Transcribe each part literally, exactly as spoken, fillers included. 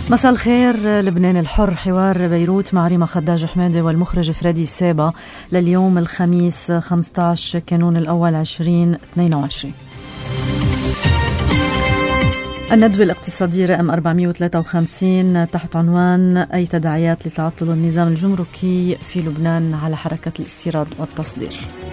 مساء الخير. لبنان الحر، حوار بيروت مع ريما خداج حمادة والمخرج فريدي سابا لليوم الخميس خمسة عشر كانون الأول عشرين اثنين وعشرين. الندوة الاقتصادية رقم أربعمئة وثلاثة وخمسين تحت عنوان أي تداعيات لتعطل النظام الجمركي في لبنان على حركة الاستيراد والتصدير.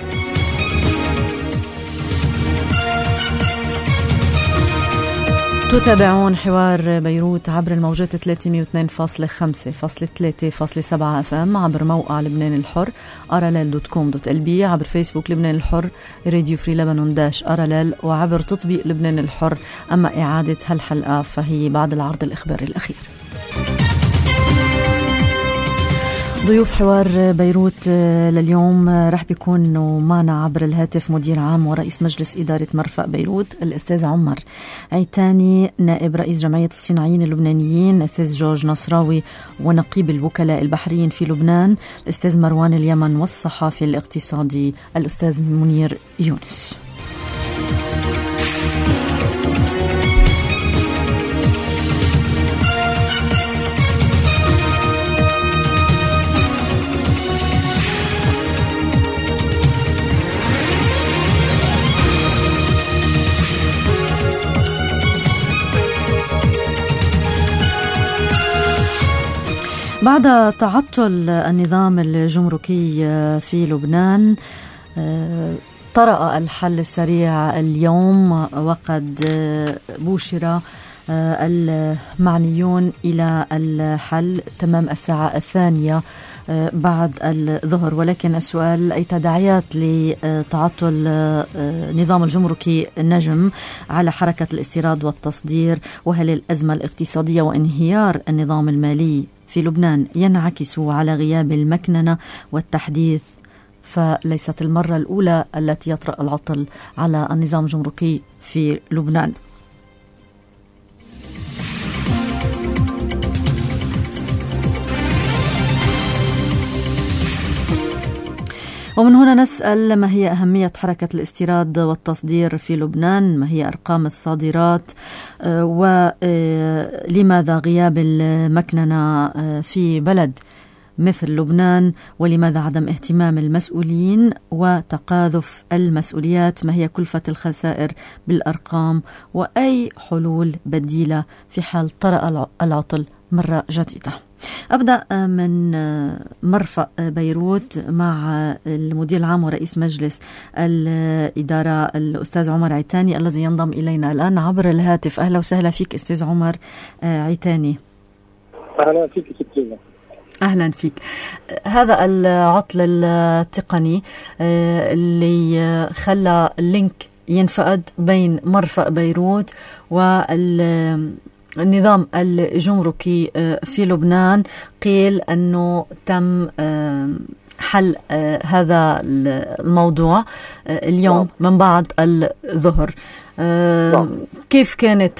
تتابعون حوار بيروت عبر الموجات ثلاثمئة واثنين فاصلة خمسة فاصلة ثلاثة فاصلة سبعة اف ام، عبر موقع لبنان الحر اراليل دوت كوم دوت ال بي، عبر فيسبوك لبنان الحر راديو فري لبنان داش اراليل، وعبر تطبيق لبنان الحر. اما اعادة هالحلقة فهي بعد العرض الاخباري الاخير. ضيوف حوار بيروت لليوم رح بيكونوا معنا عبر الهاتف مدير عام ورئيس مجلس إدارة مرفأ بيروت الأستاذ عمر عيتاني، نائب رئيس جمعية الصناعيين اللبنانيين الأستاذ جورج نصراوي، ونقيب الوكلاء البحريين في لبنان الأستاذ مروان اليمن، والصحافي الاقتصادي الأستاذ منير يونس. بعد تعطل النظام الجمركي في لبنان طرأ الحل السريع اليوم، وقد بوشر المعنيون إلى الحل تمام الساعة الثانية بعد الظهر. ولكن السؤال: أي تداعيات لتعطل نظام الجمركي نجم على حركة الاستيراد والتصدير؟ وهل الأزمة الاقتصادية وانهيار النظام المالي في لبنان ينعكس على غياب المكننة والتحديث؟ فليست المرة الأولى التي يطرأ العطل على النظام الجمركي في لبنان. ومن هنا نسأل: ما هي أهمية حركة الاستيراد والتصدير في لبنان؟ ما هي أرقام الصادرات؟ ولماذا غياب المكننة في بلد مثل لبنان؟ ولماذا عدم اهتمام المسؤولين وتقاذف المسؤوليات؟ ما هي كلفة الخسائر بالأرقام؟ وأي حلول بديلة في حال طرأ العطل مرة جديدة؟ أبدأ من مرفأ بيروت مع المدير العام ورئيس مجلس الإدارة الأستاذ عمر عيتاني الذي ينضم إلينا الآن عبر الهاتف. أهلا وسهلا فيك أستاذ عمر عيتاني. أهلا فيك سترينا. أهلا فيك. هذا العطل التقني اللي خلى اللينك ينفقد بين مرفأ بيروت وال النظام الجمركي في لبنان، قيل أنه تم حل هذا الموضوع اليوم من بعد الظهر. كيف كانت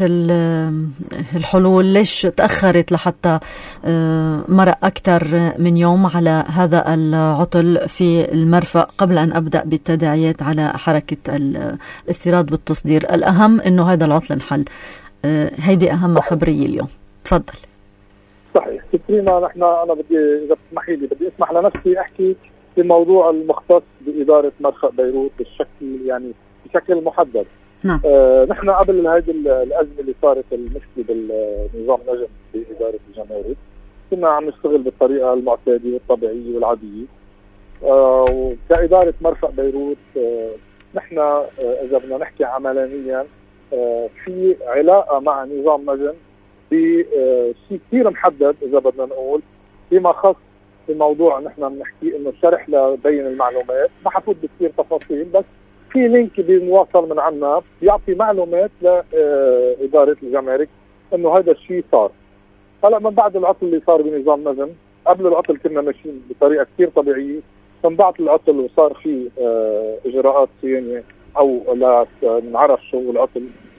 الحلول؟ ليش تأخرت لحتى مرق أكثر من يوم على هذا العطل في المرفأ؟ قبل أن أبدأ بالتداعيات على حركة الاستيراد والتصدير، الأهم أنه هذا العطل انحل. هيدي أهم خبرية اليوم. تفضل. صحيح سترينا. نحن أنا بدي إذا بتسمحي لي بدي أسمح لنفسي أحكي في موضوع المختص بإدارة مرفأ بيروت بالشكل يعني بشكل محدد. نعم. آه نحن قبل هذه الأزمة اللي صارت المشكلة بالنظام نجم بإدارة الجمارك كنا عم نشتغل بالطريقة المعتادة والطبيعية والعادية. آه وكإدارة مرفأ بيروت آه نحن آه إذا بدنا نحكي عملانيا في علاقة مع نظام نجم بشيء كثير محدد إذا بدنا نقول فيما خص في موضوع نحن بنحكي إنه شرح لبين المعلومات. ما حفوت بكثير تفاصيل، بس في لينك بيواصل من عنا بيعطي معلومات لإدارة الجمارك إنه هذا الشيء صار. هلا من بعد العطل اللي صار بنظام نجم، قبل العطل كنا ماشيين بطريقة كثير طبيعية، من بعد العطل وصار في إجراءات صيانة أو لا نعرف شو العطل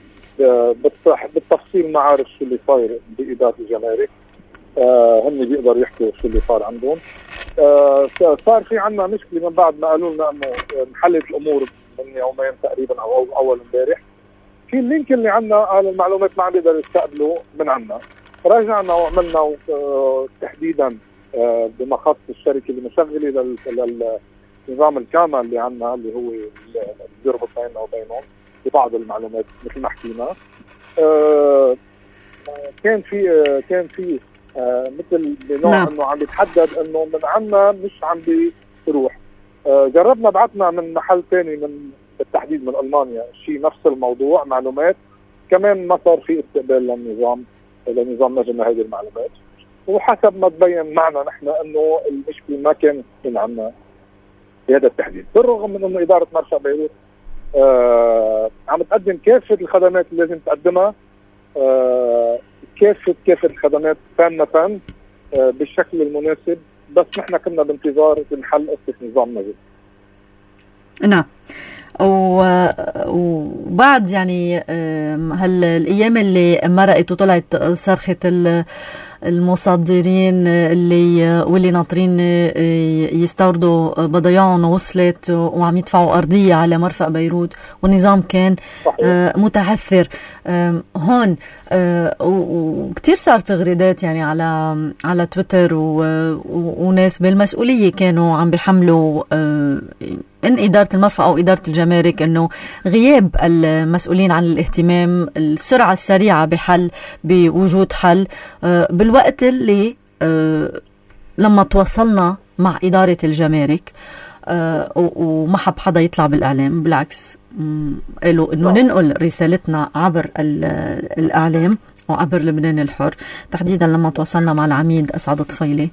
بالتفصيل، ما عارف شو اللي صاير بإدارة الجمارك. آه هم بيقدروا يحكوا شو اللي صار عندهم. آه صار في عنا مشكلة من بعد ما قالوا لنا انه انحلت الامور من يومين تقريبا او, أو اول امبارح. في اللينك اللي عنا قال المعلومات ما عم بيقدروا يستقبلوا من عنا، راجعنا وعملنا تحديدا بما خص الشركه اللي مشغله للنظام الكامل اللي عندنا اللي هو اللي بيربط بيننا وبينهم ببعض المعلومات مثل ما حكينا. كان في كان في مثل بنوع نعم. انه عم بيتحدد انه من عنا مش عم بيروح. جربنا بعتنا من محل ثاني من بالتحديد من المانيا شيء نفس الموضوع معلومات، كمان ما صار في استقبال للنظام لنظام نجم هذه المعلومات، وحسب ما تبين معنا نحن انه المشكله ما كان من عنا بهذا التحديد، بالرغم من انه اداره مرفأ بيروت آه عم تقدم كافه الخدمات اللي لازم تقدمها، آه كافه كافه الخدمات تامه آه بالشكل المناسب، بس نحن كنا بانتظار بنحل قصه نظام نجم. نعم. وبعد يعني هالايام اللي مرقت وطلعت صرخه المصدرين اللي واللي ناطرين يستوردوا بضايعهم وصلت وعم يدفعوا أرضية على مرفأ بيروت والنظام كان صحيح. متعثر هون، وكتير صار تغريدات يعني على على تويتر وناس بالمسؤولية كانوا عم بيحملوا إن إدارة المرفأ أو إدارة الجمارك إنه غياب المسؤولين عن الاهتمام، السرعة السريعة بحل بوجود حل بالوقت اللي لما تواصلنا مع إدارة الجمارك وما حب حدا يطلع بالإعلام، بالعكس قالوا إنه ننقل رسالتنا عبر الإعلام وعبر لبنان الحر، تحديدا لما تواصلنا مع العميد أسعد طفيلي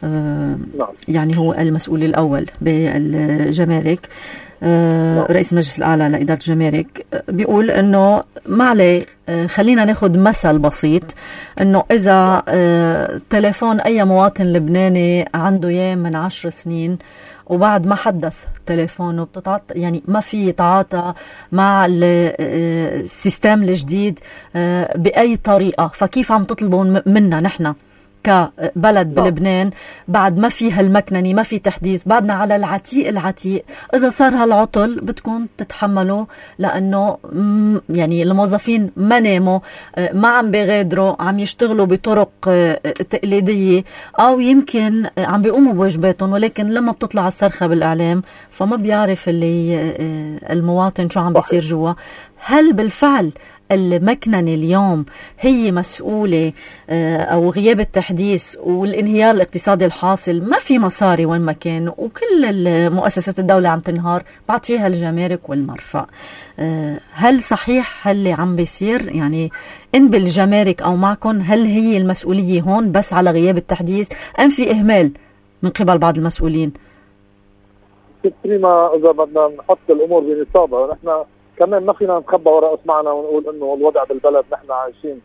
يعني هو المسؤول الأول بالجمارك رئيس المجلس الأعلى لإدارة الجمارك، بيقول إنه ما عليه خلينا ناخد مثل بسيط، إنه إذا تليفون أي مواطن لبناني عنده إياه من عشر سنين وبعد ما حدث تليفونه بتتعاطى يعني ما في تعاطى مع السيستم الجديد بأي طريقة، فكيف عم تطلبون منا نحن كبلد بلبنان بعد ما في هالمكنني ما في تحديث، بعدنا على العتيق العتيق، إذا صار هالعطل بدكم تتحملوا لأنه يعني الموظفين ما ناموا ما عم بيغادروا، عم يشتغلوا بطرق تقليدية أو يمكن عم بيقوموا بواجباتهم، ولكن لما بتطلع الصرخة بالإعلام فما بيعرف اللي المواطن شو عم بيصير جوا. هل بالفعل المكننة اليوم هي مسؤولة أو غياب التحديث والانهيار الاقتصادي الحاصل؟ ما في مصاري وين ما كان وكل مؤسسات الدولة عم تنهار بعد فيها الجمارك والمرفأ. هل صحيح هل عم بيصير يعني إن بالجمارك أو معكم هل هي المسؤولية هون بس على غياب التحديث أم في إهمال من قبل بعض المسؤولين؟ كثيرا إذا بدنا نحط الأمور بنصابها، نحن كمان ما فينا نتخبى وراء اسمعنا ونقول انه الوضع بالبلد نحن عايشين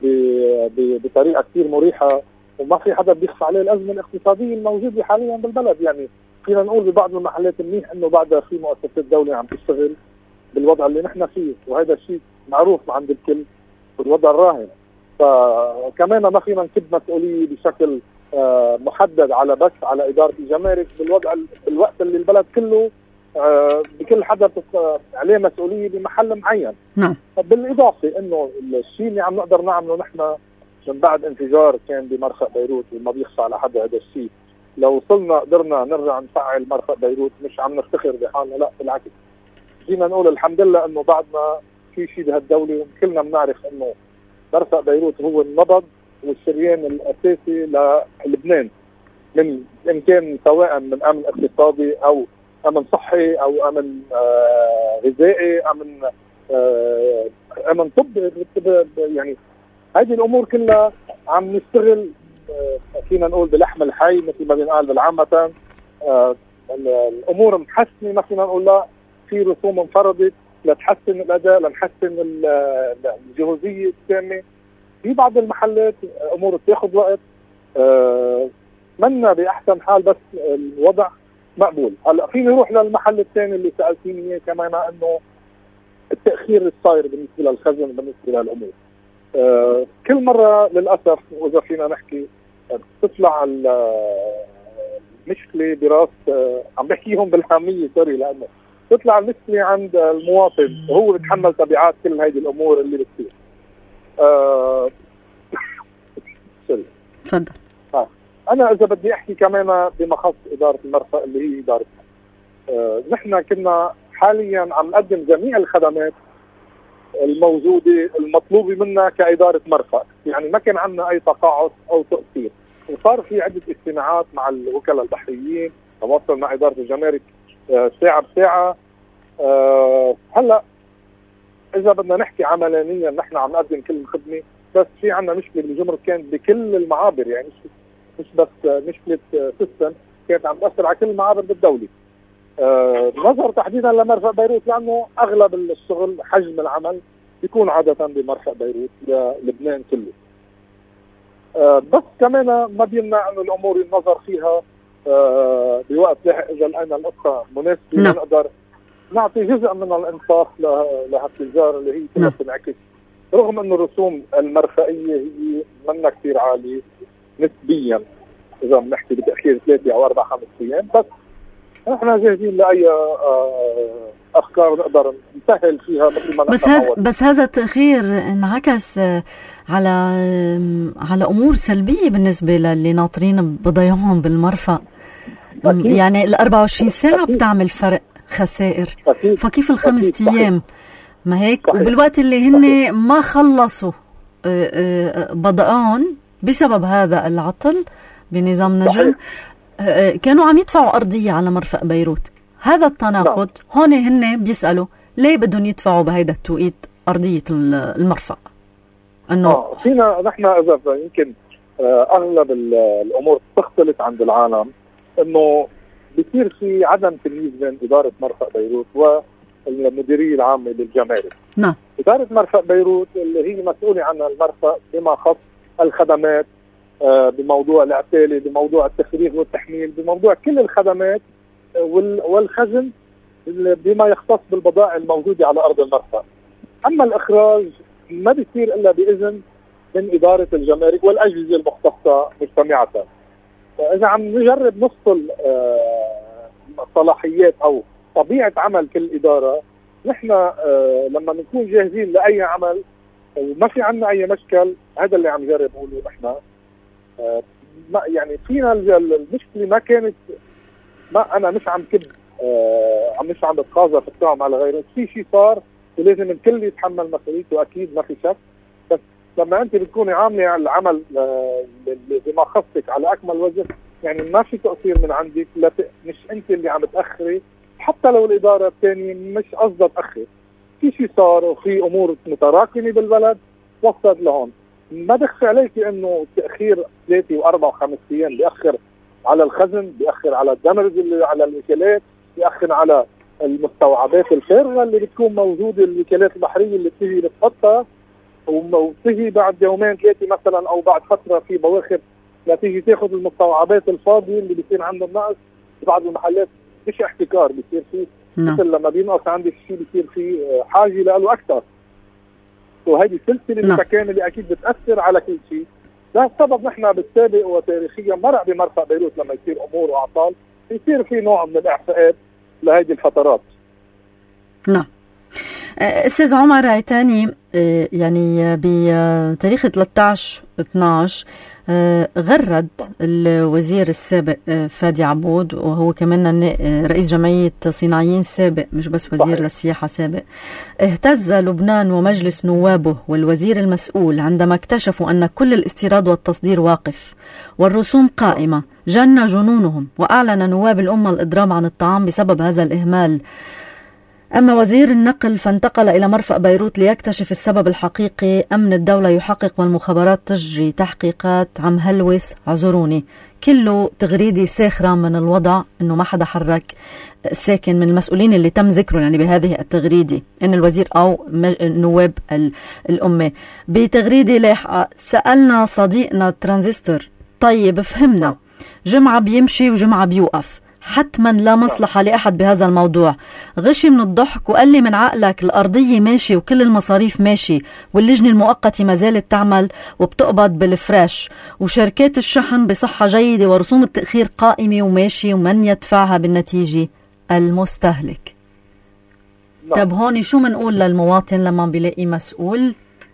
بطريقه كثير مريحه وما في حدا بيخفى عليه الازمه الاقتصاديه الموجوده حاليا بالبلد. يعني فينا نقول ببعض المحلات منيح انه بعدها في مؤسسات دوله عم تشتغل بالوضع اللي نحن فيه، وهذا الشيء معروف عند الكل بالوضع الراهن. فكمان ما فينا نكب مسؤوليه بشكل محدد على بس على اداره الجمارك بالوضع بالوقت اللي البلد كله آه بكل حدا عليه مسؤوليه بمحل معين. نعم. بالاضافه انه الشيء اللي عم نقدر نعمله نحن من بعد انفجار كان بمرفأ بيروت وما بيخفى على حدا هذا الشيء، لو وصلنا قدرنا نرجع نفعل مرفأ بيروت مش عم نفتخر بحالنا، لا بالعكس فينا نقول الحمد لله انه بعدنا في شيء بهالدوله، وكلنا بنعرف انه مرفأ بيروت هو النبض والشريان الاساسي للبنان، من ان كان سواء من امن اقتصادي او امن صحي او امن آه غذائي، امن آه امن طبي، يعني هذه الامور كلها عم نشتغل آه فينا نقول بلحم الحي مثل ما بنقال بالعامة. آه الامور محسنه، ما فينا نقول لا في رسوم انفرضت لتحسن الاداء لنحسن الجهوزيه التامه. في بعض المحلات امور بتاخذ وقت، آه منا باحسن حال بس الوضع مقبول. هلا فيني نروح للمحل الثاني اللي سالتيني اياه كمان، انه التاخير الصاير بالنسبه للخزن بالنسبه للامور. آه كل مره للاسف واذا فينا نحكي بتطلع المشكله براس آه عم بحكيهم بالحاميه سوري، لانه تطلع المشكله عند المواطن وهو بيتحمل تبعات كل هذه الامور اللي بتصير. آه سوري تفضل. آه. انا اذا بدي احكي كمان بما خص اداره المرفأ اللي هي اداره آه. نحن كنا حاليا عم نقدم جميع الخدمات الموجوده المطلوبه منا كاداره مرفأ، يعني ما كان عندنا اي تقاعس او تقصير، وصار في عده اجتماعات مع الوكلاء البحريين، تواصل مع اداره الجمارك آه ساعه بساعه. آه هلا اذا بدنا نحكي عملانيا نحن عم نقدم كل الخدمه، بس في عندنا مشكله بالجمرك كانت بكل المعابر، يعني مش مش بس مشكله سيستم كانت عم تاثر على كل المعابر بالدوله. آه نظر تحديدا لمرفأ بيروت لانه اغلب الشغل حجم العمل بيكون عاده بمرفأ بيروت للبنان كله. آه بس كمان ما بيمنع انه الامور النظر فيها آه بوقت لاحق اذا لقينا القصه مناسبه نقدر نعطي جزء من الانصاف لهالتجار اللي هي كلها بتنعكس، رغم انه الرسوم المرفئيه هي منا كثير عاليه نسبيا اذا بنحكي بتاخير ثلاثه او اربع خمس ايام، بس نحن جاهزين لاي افكار نقدر نسهل فيها مثل ما بس هذا بس هذا التاخير انعكس على على امور سلبيه بالنسبه للي ناطرين بضيعهم بالمرفأ. يعني ال أربعة وعشرين ساعه أكيد. بتعمل فرق خسائر أكيد. فكيف الخمس ايام ما هيك صحيح. وبالوقت اللي هن ما خلصوا بضائعهم بسبب هذا العطل بنظام نجم صحيح. كانوا عم يدفعوا أرضية على مرفأ بيروت. هذا التناقض هون هن بيسألوا ليه بدهم يدفعوا بهيدا التوقيت أرضية المرفأ؟ انه آه فينا نحن اذا يمكن اغلب الامور تختلف عند العالم، انه بصير في عدم تمييز بين اداره مرفأ بيروت والمديريه العامه للجمارك. نعم. اداره مرفأ بيروت اللي هي مسؤوله عن المرفأ بما خص الخدمات، آه بموضوع العتاله، بموضوع التفريغ والتحميل، بموضوع كل الخدمات والخزن بما يختص بالبضائع الموجوده على ارض المرفأ. اما الاخراج ما بيصير الا باذن من اداره الجمارك والاجهزه المختصه مجتمعه. فاذا عم نجرب نفصل آه صلاحيات او طبيعه عمل كل اداره، نحن آه لما نكون جاهزين لاي عمل وما في عندنا اي مشكل، هذا اللي عم نجرب نقوله نحن. آه يعني فينا المشكله ما كانت، ما انا مش عم كب آه عم مش عم بتقاذف التهم على غيره، في شيء صار ولازم الكل يتحمل مسؤوليته اكيد ما في شك، بس لما انت بتكوني عامله العمل آه بما خصك على اكمل وجه، يعني ما في تقصير من عندك، لا مش انت اللي عم تاخري، حتى لو الاداره الثانيه مش قصدها تاخر، في شيء صار وفي امور متراكمه بالبلد وصلت لهون. ما بخفي عليك انه تاخير ثلاثه واربع وخمس ايام بياخر على الخزن، بياخر على الدمرز اللي على الوكالات، بياخر على المستوعبات الفارغه اللي بتكون موجوده، الوكالات البحريه اللي بتيجي بتحطها وبتيجي بعد يومين ثلاثه مثلا او بعد فتره في بواخر لتيجي تاخذ المستوعبات الفاضيه اللي بيصير عندهم نقص. بعض المحلات مش احتكار بيصير فيه نعم. مثل لما بينقص عندك شيء بيصير فيه حاجه له اكثر، وهذه سلسله نعم. المكان اللي اكيد بتاثر على كل شيء. لهالسبب نحن بالسابق وتاريخيا مرق بمرفأ بيروت لما يصير امور واعطال يصير في نوع من الاعفاءات لهذه الفترات. نعم. استاذ عمر عيتاني، يعني بتاريخ ثلاثة عشر اثنعش غرد الوزير السابق فادي عبود، وهو كمان رئيس جمعية صناعيين سابق مش بس وزير صحيح. للسياحة سابق، اهتز لبنان ومجلس نوابه والوزير المسؤول عندما اكتشفوا أن كل الاستيراد والتصدير واقف والرسوم قائمة. جن جنونهم وأعلن نواب الأمة الإضراب عن الطعام بسبب هذا الإهمال. أما وزير النقل فانتقل إلى مرفأ بيروت ليكتشف السبب الحقيقي. أمن الدولة يحقق والمخابرات تجري تحقيقات. عم هلوس اعذروني، كله تغريدي ساخرة من الوضع، إنه ما حدا حرك ساكن من المسؤولين اللي تم ذكره يعني بهذه التغريدة، إن الوزير أو نواب الأمة. بتغريدة لاحقة سألنا صديقنا ترانزستور، طيب فهمنا جمعة بيمشي وجمعة بيوقف، حتما لا مصلحة لأحد بهذا الموضوع. غشي من الضحك وقال لي من عقلك الأرضية ماشي وكل المصاريف ماشي واللجنة المؤقتة ما زالت تعمل وبتقبض بالفراش وشركات الشحن بصحة جيدة ورسوم التأخير قائمة وماشي ومن يدفعها بالنتيجة المستهلك. طب هون شو منقول للمواطن لما بيلاقي مسؤول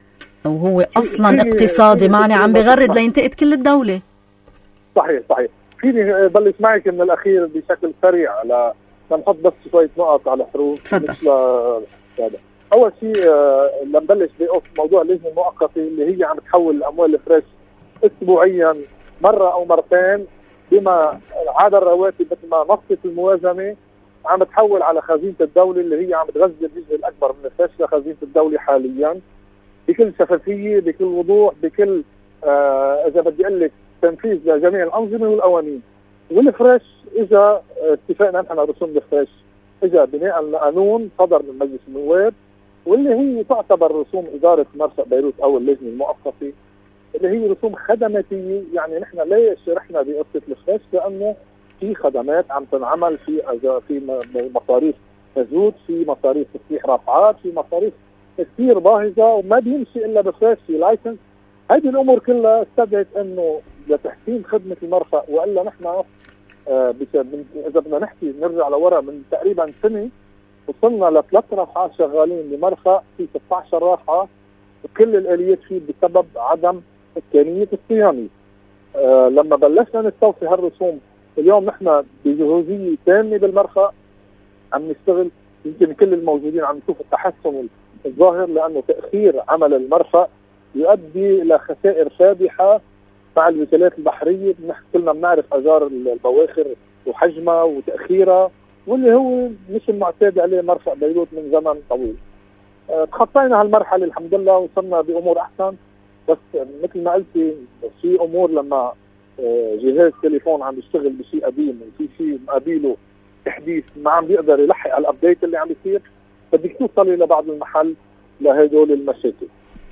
وهو أصلا اقتصادي معني عم بغرد لينتقد كل الدولة. صحيح صحيح. فيني بلش معك من الأخير بشكل سريع على لنحط بس شوية نقط على حروف. تفضل. هذا أول شيء لنبلش بموضوع اللجنة المؤقتة اللي هي عم تحول الأموال الفريش أسبوعيا مرة أو مرتين بما عاد الرواتب مثل ما نصت الموازنة، عم تحول على خزينة الدولة اللي هي عم تغذي الجزء الأكبر من الفريش لخزينة الدولة حاليا بكل شفافية بكل وضوح بكل آه إذا بدي أقول لك تنفيذ لجميع الأنظمة والقوانين. والفريش إجا اتفقنا نحن رسوم الفريش إجا بناء على قانون صدر من مجلس النواب واللي هي تعتبر رسوم إدارة مرفأ بيروت أو اللجنة المؤقتة اللي هي رسوم خدماتية. يعني نحن ليش رحنا بقصة الفريش؟ لأنه في خدمات عم تنعمل في في مصاريف مزود، في مصاريف تصليح رافعات، في مصاريف كثير باهظة وما بيمشي إلا بفريش في لايسنس. هذه الأمور كلها استدعت إنه لتحسين خدمة المرفأ، وإلا نحن آه إذا بدنا نحكي نرجع لورا من تقريبا سنة وصلنا لثلاث رافعات شغالين بمرفأ في ستة عشر رافعة وكل الآليات فيه بسبب عدم إمكانية الصيانة. آه لما بلشنا نستوفي هالرسوم اليوم نحن بجهوزية تامة بالمرفأ عم نشتغل. يمكن كل الموجودين عم نشوف التحسن الظاهر، لأنه تأخير عمل المرفأ يؤدي إلى خسائر فادحة مع الوكالات البحرية. نحن كلنا بنعرف أجار البواخر وحجمها وتأخيرها واللي هو مش المعتاد عليه مرفأ بيروت من زمن طويل. أه تخطينا هالمرحلة الحمد لله وصلنا بأمور أحسن، بس مثل ما قلتي في أمور لما أه جهاز تليفون عم يشتغل بشيء قديم وفي شيء مقابله تحديث ما عم بيقدر يلحق على الأبديت اللي عم يصير، بدك توصلي لبعض المحل لهدول المشاكل.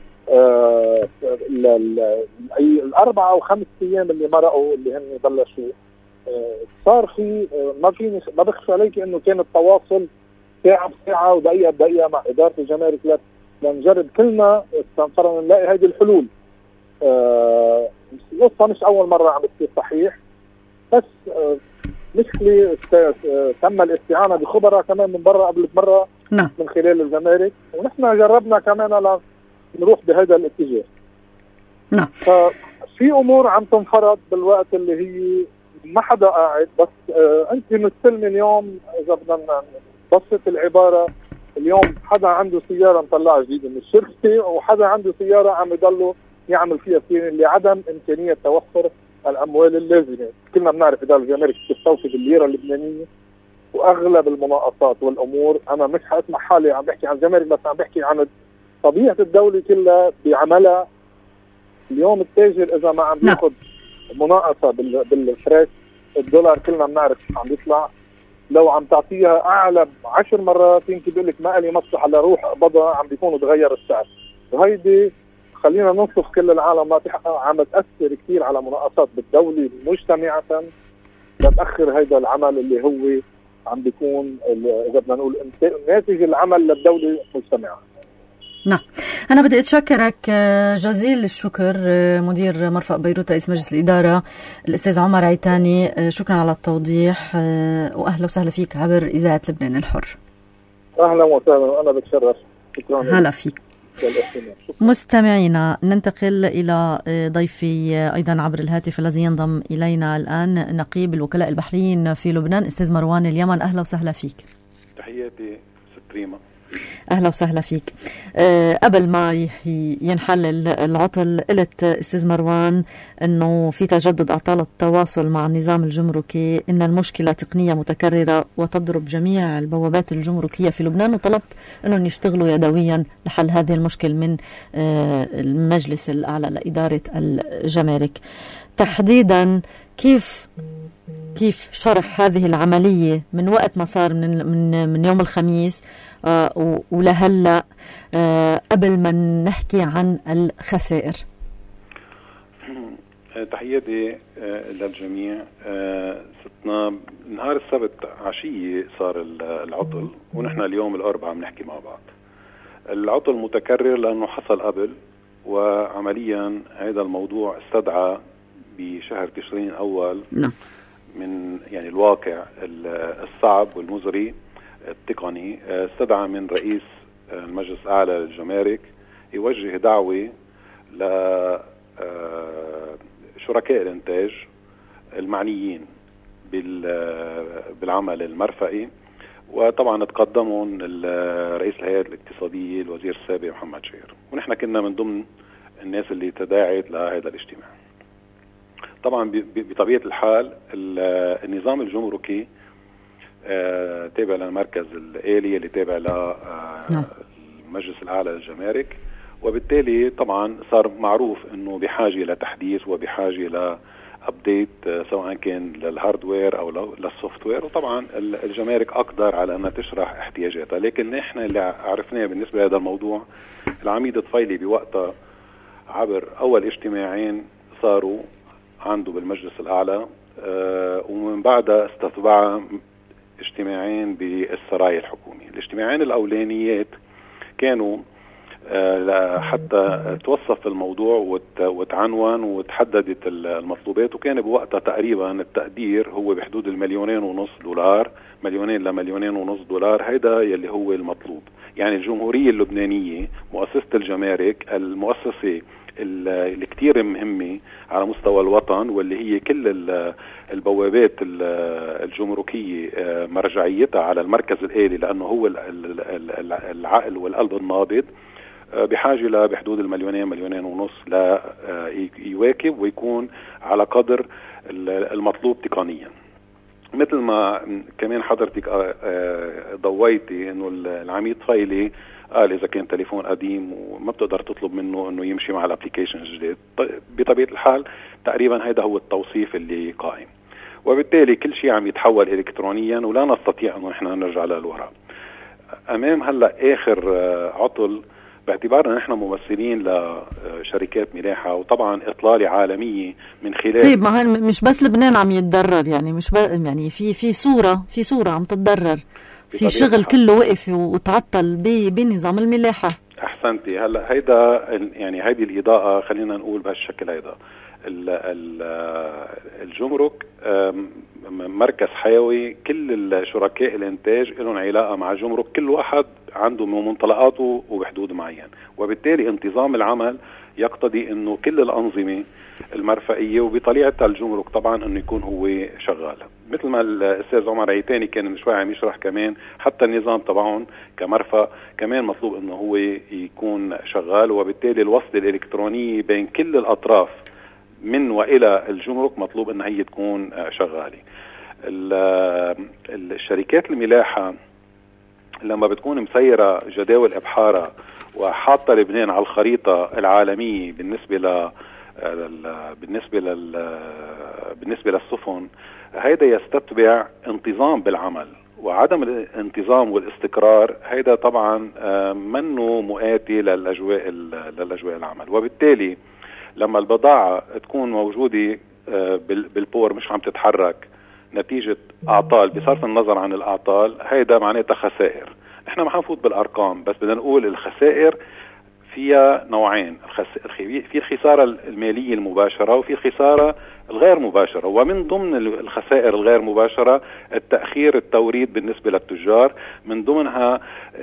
آه الأربعة أو خمس أيام اللي مرقوا اللي هن بلشوا آه صار في آه ما فيني ما بخفي عليك إنه كان التواصل ساعة بساعة ودقيقة بدقيقة مع إدارة الجمارك لنجرب كلنا استنفرنا نلاقي هذه الحلول. آه القصة مش أول مرة عم بتصير صحيح، بس آه مشكلة تم الاستعانة بخبراء كمان من برا قبل مرة نعم. من خلال الجمارك ونحن جربنا كمان نروح بهذا الاتجاه. نعم. ففي امور عم تنفرض بالوقت اللي هي ما حدا قاعد، بس آه انت مستلمي اليوم اذا بدنا نبسط العباره اليوم حدا عنده سياره مطلعه جديده من الشركه وحدا عنده سياره عم يضله يعمل فيها صيانه لعدم امكانيه توفر الاموال اللازمه. كلنا بنعرف اداره الجمارك بتستوفي بالليره اللبنانيه واغلب المناقصات والامور، انا مش حاسمع حالي عم بحكي عن الجمارك بس عم بحكي عن طبيعة الدولة كلها بعملها. اليوم التاجر إذا ما عم بياخد مناقصة بالفريش الدولار كلنا بنعرف عم بيطلع، لو عم تعطيها أعلى عشر مرات يمكن بيقول لك ما لي مصلحة لروح أقبضها عم بيكون تغير السعر. وهيدي خلينا ننصف كل العالم ما تحقق عم تأثر كثير على مناقصات بالدولة مجتمعة لتأخر هيدا العمل اللي هو عم بيكون إذا بدنا نقول ناتج العمل للدولة مجتمعة. نعم. أنا بدي أتشكرك جزيل الشكر مدير مرفأ بيروت رئيس مجلس الإدارة الأستاذ عمر عيتاني، شكرا على التوضيح وأهلا وسهلا فيك عبر إذاعة لبنان الحر. أهلا وسهلا وأنا بتشرف. شكرا. هلا فيك. مستمعينا ننتقل إلى ضيفي أيضا عبر الهاتف الذي ينضم إلينا الآن نقيب الوكلاء البحريين في لبنان أستاذ مروان اليمن. أهلا وسهلا فيك. تحياتي ستريما. أهلا وسهلا فيك. أه قبل ما ينحل العطل قلت أستاذ مروان أنه في تجدد أعطال التواصل مع النظام الجمركي، إن المشكلة تقنية متكررة وتضرب جميع البوابات الجمركية في لبنان، وطلبت أنهم يشتغلوا يدويا لحل هذه المشكلة من أه المجلس الأعلى لإدارة الجمارك. تحديدا كيف كيف شرح هذه العملية من وقت ما صار من من من يوم الخميس آه ولهلا آه قبل ما نحكي عن الخسائر؟ تحياتي آه للجميع. آه ستنا نهار السبت عشية صار العطل ونحن اليوم الأربعاء بنحكي مع بعض. العطل متكرر لأنه حصل قبل، وعمليا هذا الموضوع استدعى بشهر تشرين الأول نعم. من يعني الواقع الصعب والمزري التقني استدعى من رئيس المجلس الأعلى للجمارك يوجه دعوة لشركاء الإنتاج المعنيين بالعمل المرفئي، وطبعا تقدمهم رئيس الهيئة الاقتصادية الوزير السابق محمد شير، ونحن كنا من ضمن الناس اللي تداعت لهذا الاجتماع. طبعا بطبيعة الحال النظام الجمركي تابع للمركز الآلي اللي تابع للمجلس الأعلى للجمارك، وبالتالي طبعا صار معروف انه بحاجة لتحديث وبحاجة لأبديت سواء كان للهاردوير او للسوفت وير، وطبعا الجمارك اقدر على انها تشرح احتياجاتها. لكن نحن اللي عرفناه بالنسبة لهذا الموضوع، العميد طفيلي بوقتها عبر اول اجتماعين صاروا عنده بالمجلس الأعلى، ومن بعدها استتبع اجتماعين بالسراي الحكومي. الاجتماعين الأولانيات كانوا حتى توصف الموضوع وتعنون وتحددت المطلوبات، وكان بوقتها تقريبا التقدير هو بحدود المليونين ونص دولار، مليونين لمليونين ونص دولار، هيدا يلي هو المطلوب. يعني الجمهورية اللبنانية مؤسسة الجمارك، المؤسسة اللي كتير مهمة على مستوى الوطن، واللي هي كل البوابات الجمركية مرجعيتها على المركز الآلي لأنه هو العقل والقلب النابض، بحاجة لبحدود المليونين مليونين ونص لا يواكب ويكون على قدر المطلوب تقنيا. مثل ما كمان حضرتك ضويتي انه العميد طفيلي قال اذا كان تليفون قديم وما بتقدر تطلب منه انه يمشي مع الابليكيشن الجديد، بطبيعة الحال تقريبا هذا هو التوصيف اللي قائم، وبالتالي كل شيء عم يتحول الكترونيا ولا نستطيع انه احنا نرجع للوراء. امام هلا اخر عطل، باعتبارنا نحن ممثلين لشركات ملاحة وطبعا إطلالة عالمية من خلال. طيب ما مش بس لبنان عم يتضرر، يعني مش يعني في في صورة في صورة عم تتضرر، في شغل كله وقف وتعطل بنظام الملاحة. أحسنتي. هلا هيدا يعني هيدي الإضاءة خلينا نقول بهالشكل، هيدا الجمرك مركز حيوي، كل الشركاء الانتاج لهم علاقة مع الجمرك، كل واحد عنده منطلقاته وبحدود معين، وبالتالي انتظام العمل يقتضي انه كل الانظمة المرفئية وبطليعة الجمرك طبعا انه يكون هو شغال. مثل ما الاستاذ عمر عيتاني كان من شوي عم يشرح، كمان حتى النظام تبعهم كمرفأ كمان مطلوب انه هو يكون شغال، وبالتالي الوصل الالكتروني بين كل الاطراف من والى الجمرك مطلوب ان هي تكون شغالة. الشركات الملاحة لما بتكون مسيرة جداول ابحارها وحاطة لبنان على الخريطة العالمية بالنسبة ل بالنسبة لل بالنسبة للسفن، هيدا يستتبع انتظام بالعمل، وعدم الانتظام والاستقرار هيدا طبعا منه مؤاتي للأجواء للأجواء العمل. وبالتالي لما البضاعة تكون موجودة بالبور مش عم تتحرك نتيجة أعطال، بصرف النظر عن الأعطال، هيدا معناتها خسائر. نحن ما حنفوت بالأرقام، بس بدنا نقول الخسائر فيها نوعين، في الخسارة المالية المباشرة وفي الخسارة الغير مباشرة، ومن ضمن الخسائر الغير مباشرة التأخير التوريد بالنسبة للتجار، من ضمنها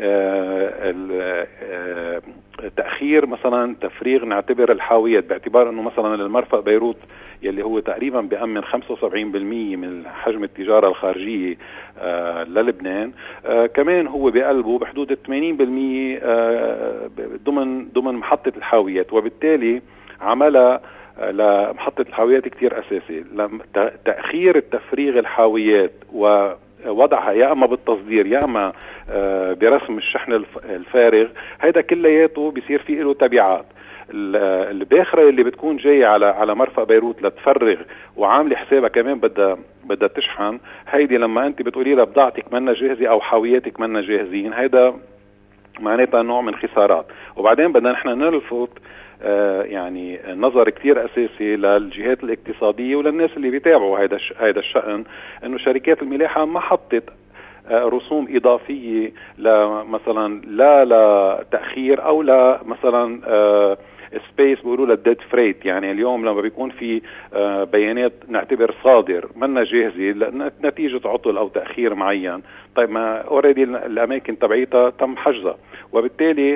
تأخير مثلا تفريغ نعتبر الحاويات، باعتبار انه مثلا المرفأ بيروت يلي هو تقريبا بيأمن خمسة وسبعين بالمئة من حجم التجارة الخارجية للبنان، كمان هو بقلبه بحدود ثمانين بالمئة ضمن ضمن محطة الحاويات، وبالتالي عملها لمحطة الحاويات كتير أساسي. تأخير التفريغ الحاويات ووضعها يا أما بالتصدير يا أما برسم الشحن الفارغ، هيدا كلياته بيصير فيه له تبعات. الباخرة اللي بتكون جاية على على مرفأ بيروت لتفرغ وعاملة حسابها كمان بدها بدها تشحن، هيدي لما أنت بتقولي لها بضاعتك منا جاهزة أو حاوياتك منا جاهزين، هيدا معناتها نوع من خسارات. وبعدين بدنا نحن نلفت آه يعني نظر كتير أساسي للجهات الاقتصادية وللناس اللي بيتابعوا هيدا هيدا الشأن، إنه شركات الملاحة ما حطت آه رسوم إضافية لمثلا لا لتأخير أو لا مثلا آه سبيس بيقولوا له الديد فريت. يعني اليوم لما بيكون في آه بيانات نعتبر صادر منا جاهزة نتيجة عطل أو تأخير معين، طيب ما اوريدي الأماكن تبعيتها تم حجزها، وبالتالي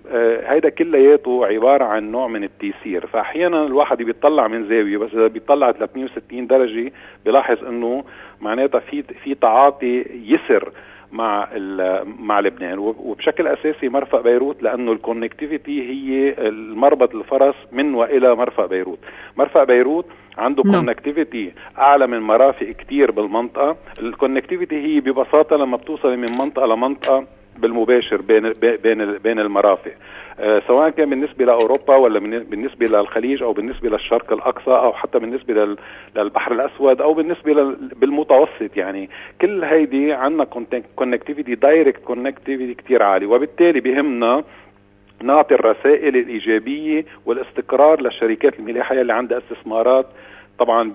آه هيدا كلياته عبارة عن نوع من التيسير. فأحيانا الواحد بيطلع من زاوية، بس إذا بيطلع ثلاثمية وستين درجة بيلاحظ إنه معناتها في في تعاطي يسر مع مع لبنان، وبشكل اساسي مرفأ بيروت، لانه الكونكتيفيتي هي المربط الفرس من والى مرفأ بيروت. مرفأ بيروت عنده no. كونكتيفيتي اعلى من مرافق كتير بالمنطقه. الكونكتيفيتي هي ببساطه لما بتوصل من منطقه لمنطقه بالمباشر بين بين بين المرافق، أه سواء كان بالنسبه لاوروبا ولا بالنسبه للخليج او بالنسبه للشرق الاقصى او حتى بالنسبه للبحر الاسود او بالنسبه بالمتوسط. يعني كل هيدي عندنا كونكتيفيتي دايركت كونكتيفيتي كتير عالي، وبالتالي بهمنا نعطي الرسائل الايجابيه والاستقرار للشركات الملاحيه اللي عندها استثمارات طبعا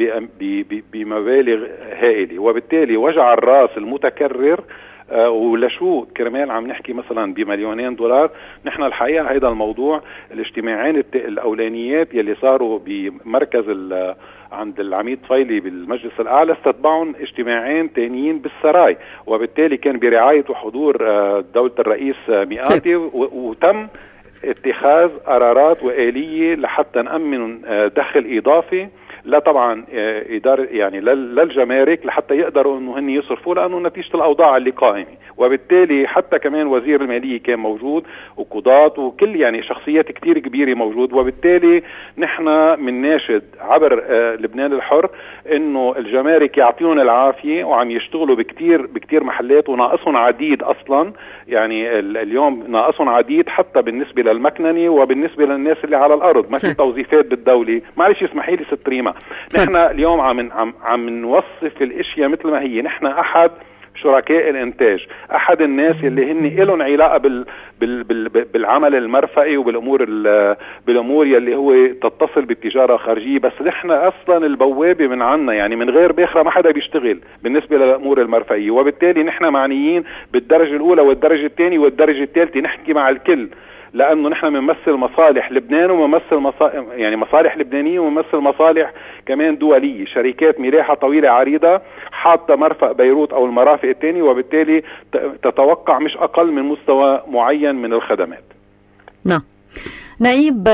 بمبالغ هائله. وبالتالي وجع الراس المتكرر أه ولشو كرمال عم نحكي مثلا بمليونين دولار. نحن الحقيقة هيدا الموضوع الاجتماعين الأولانيات يلي صاروا بمركز عند العميد فايلي بالمجلس الأعلى استتبعون اجتماعين تانيين بالسراي، وبالتالي كان برعاية وحضور دولة الرئيس مئاتي، وتم اتخاذ قرارات وآلية لحتى نأمن دخل إضافي لا طبعا إدارة يعني للجمارك لحتى يقدروا انه هن يصرفوا، لانه نتيجة الاوضاع اللي قائمة. وبالتالي حتى كمان وزير المالية كان موجود وقضاة وكل يعني شخصيات كتير كبيرة موجود. وبالتالي نحن من ناشد عبر لبنان الحر انه الجمارك يعطيون العافية، وعم يشتغلوا بكتير بكتير محلات وناقصهم عديد اصلا. يعني اليوم ناقصهم عديد حتى بالنسبة للمكنني وبالنسبة للناس اللي على الارض، ما في توظيفات بالدولة. معلش اسمحي لي ست ريما، نحن اليوم عم عم عم نوصف الاشياء مثل ما هي. نحن احد شركاء الانتاج، احد الناس اللي هن لهم علاقه بال بال بال بالعمل المرفئي وبالامور بالامور يلي هو تتصل بالتجاره الخارجيه. بس نحن اصلا البوابه من عنا، يعني من غير باخره ما حدا بيشتغل بالنسبه للامور المرفئيه. وبالتالي نحن معنيين بالدرجه الاولى والدرجه الثانيه والدرجه الثالثه نحكي مع الكل، لانه نحن بنمثل مصالح لبنان وممثل مصالح يعني مصالح لبنانيه وممثل مصالح كمان دوليه. شركات ملاحه طويله عريضه حاطه مرفأ بيروت او المرافق الثانيه، وبالتالي تتوقع مش اقل من مستوى معين من الخدمات. نعم نائب،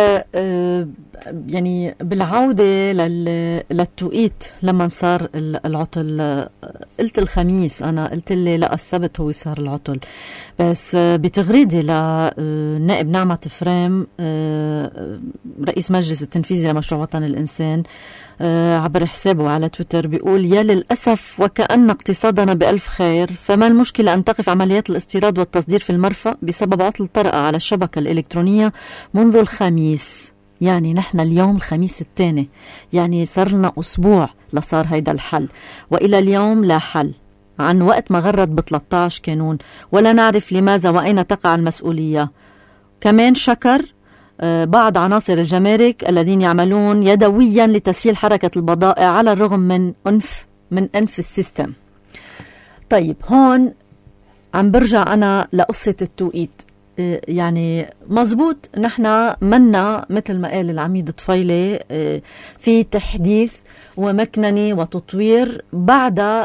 يعني بالعودة للتوقيت لما صار العطل، قلت الخميس، أنا قلت لي لا السبت هو صار العطل، بس بتغريدة لنائب نعمة فريم رئيس مجلس التنفيذي لمشروع وطن الإنسان عبر حسابه على تويتر بيقول: يا للأسف وكأن اقتصادنا بألف خير، فما المشكلة أن تقف عمليات الاستيراد والتصدير في المرفأ بسبب عطل طرأ على الشبكة الإلكترونية منذ الخميس. يعني نحن اليوم الخميس الثاني، يعني صار لنا أسبوع لصار هيدا الحل، وإلى اليوم لا حل عن وقت ما غرد ب ثلاثة عشر كانون، ولا نعرف لماذا وأين تقع المسؤولية. كمان شكر بعض عناصر الجمارك الذين يعملون يدويا لتسهيل حركة البضائع على الرغم من أنف من أنف السيستم. طيب هون عم برجع أنا لقصة التوقيت. يعني مزبوط نحن منا مثل ما قال العميد طفيلي في تحديث ومكنني وتطوير بعد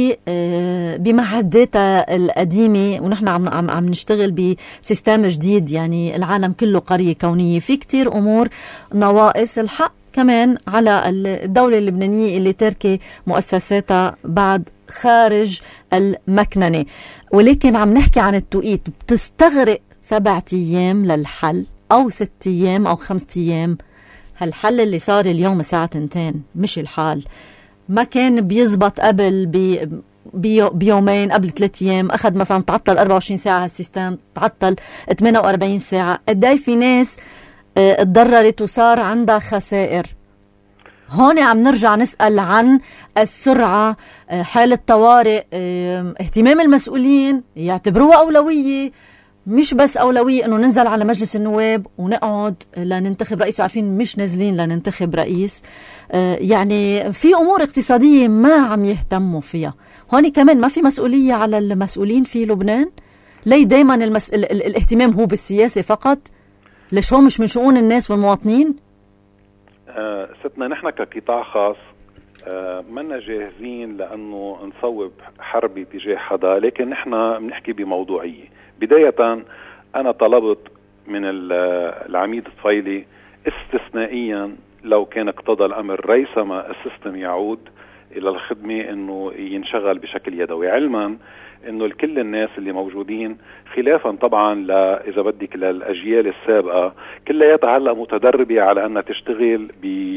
بمعداتها القديمة، ونحن عم عم عم نشتغل بسيستم جديد. يعني العالم كله قرية كونية، في كتير أمور نواقص. الحق كمان على الدولة اللبنانية اللي تركي مؤسساتها بعد خارج المكننة. ولكن عم نحكي عن التوقيت، بتستغرق سبعة أيام للحل أو ست أيام أو خمسة أيام. هالحل اللي صار اليوم الساعة تنتين مش الحال، ما كان بيزبط قبل بي بي بيومين، قبل ثلاث أيام أخذ مثلا تعطل أربعة وعشرين ساعة هالسيستم، تعطل ثمانية وأربعين ساعة. قداي في ناس اه اتضررت وصار عندها خسائر. هون عم نرجع نسأل عن السرعة، اه حالة طوارئ، اه اهتمام المسؤولين يعتبروها أولوية، مش بس أولوية إنه ننزل على مجلس النواب ونقعد لننتخب رئيس، وعارفين مش نازلين لننتخب رئيس. آه يعني في أمور اقتصادية ما عم يهتموا فيها. هون كمان ما في مسؤولية على المسؤولين في لبنان. ليه دايما المس... ال... ال... الاهتمام هو بالسياسة فقط؟ ليش هو مش من شؤون الناس والمواطنين؟ آه ستنا نحن كقطاع خاص آه منا جاهزين لأنه نصوب حربي تجاه حدا، لكن نحن بنحكي بموضوعية. بداية أنا طلبت من العميد الطفيلي استثنائيا لو كان اقتضى الأمر ريثما السيستم يعود إلى الخدمة أنه ينشغل بشكل يدوي، علما أنه كل الناس اللي موجودين خلافا طبعا ل إذا بدك للأجيال السابقة كلها هلا متدربة على أنها تشتغل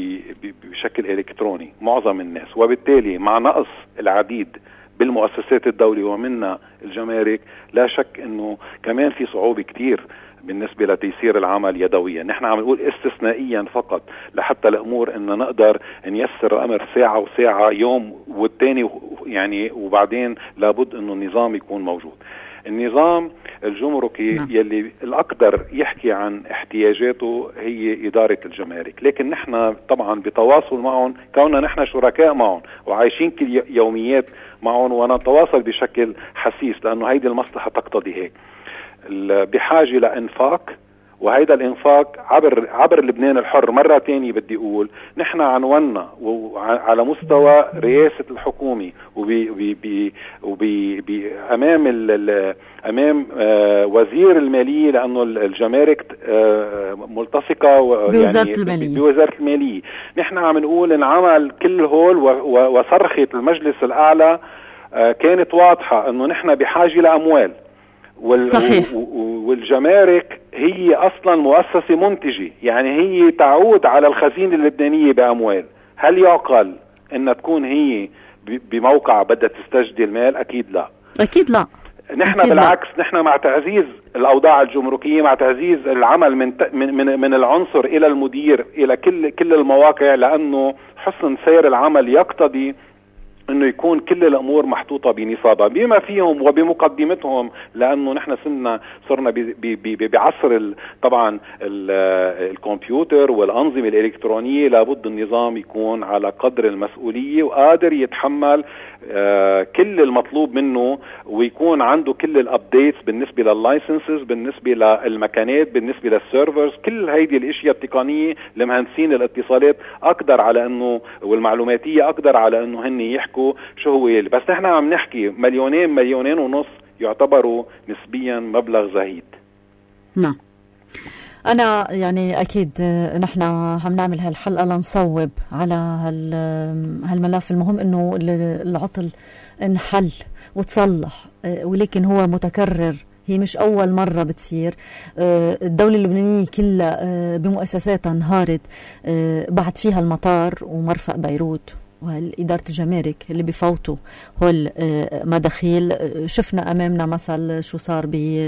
بشكل إلكتروني معظم الناس، وبالتالي مع نقص العديد بالمؤسسات الدولية ومنها الجمارك لا شك أنه كمان في صعوبة كتير بالنسبة لتيسير العمل يدويا. نحن عم نقول استثنائيا فقط لحتى الأمور أن نقدر نيسر الأمر ساعة وساعة يوم والتاني يعني، وبعدين لابد أنه النظام يكون موجود. النظام الجمركي نعم. يلي الأقدر يحكي عن احتياجاته هي إدارة الجمارك، لكن نحن طبعا بتواصل معهم كوننا نحن شركاء معهم وعايشين كل يوميات معهم ونتواصل بشكل حسيس لأنه هيدي المصلحة تقتضي هيك. بحاجة لإنفاق، وهيدا الإنفاق عبر عبر لبنان الحر. مرة تانية بدي أقول نحن عنونا على مستوى رئاسة الحكومة وبي وبي أمام ال أمام آه وزير المالية، لأنه الجمارك آه ملتصقة بوزارة يعني المالية بوزارة المالية. نحن عم نقول انعمل كل هول وصرخة المجلس الأعلى آه كانت واضحة أنه نحن بحاجة لأموال، صحيح. والجمارك هي أصلا مؤسسة منتجة، يعني هي تعود على الخزينة اللبنانية بأموال. هل يعقل أن تكون هي بموقع بدها تستجدي المال؟ أكيد لا، أكيد لا. نحن أكيد بالعكس لا. نحن مع تعزيز الأوضاع الجمركية، مع تعزيز العمل من من من العنصر إلى المدير إلى كل كل المواقع، لأنه حسن سير العمل يقتضي انه يكون كل الامور محطوطه بنصابها بما فيهم وبمقدمتهم، لانه نحن صرنا صرنا بعصر طبعا الكمبيوتر والانظمه الالكترونيه. لابد النظام يكون على قدر المسؤوليه وقادر يتحمل آه كل المطلوب منه، ويكون عنده كل الابديتس بالنسبه لللايسنسز، بالنسبه للمكانات، بالنسبه للسيرفرز، كل هيدي الاشياء التقنيه. المهندسين الاتصالات اقدر على انه والمعلوماتيه اقدر على انه هن يحكوا شو هو. بس نحن عم نحكي مليونين مليونين ونص يعتبروا نسبيا مبلغ زهيد. نعم، أنا يعني أكيد نحن عم نعمل هالحلقة لنصوب على هالملف المهم إنه العطل انحل وتصلح، ولكن هو متكرر، هي مش أول مرة بتصير. الدولة اللبنانية كلها بمؤسساتها انهارت بعد فيها المطار ومرفأ بيروت وإدارة الجمارك اللي بفوتوا هول مداخيل. شفنا أمامنا مثل شو صار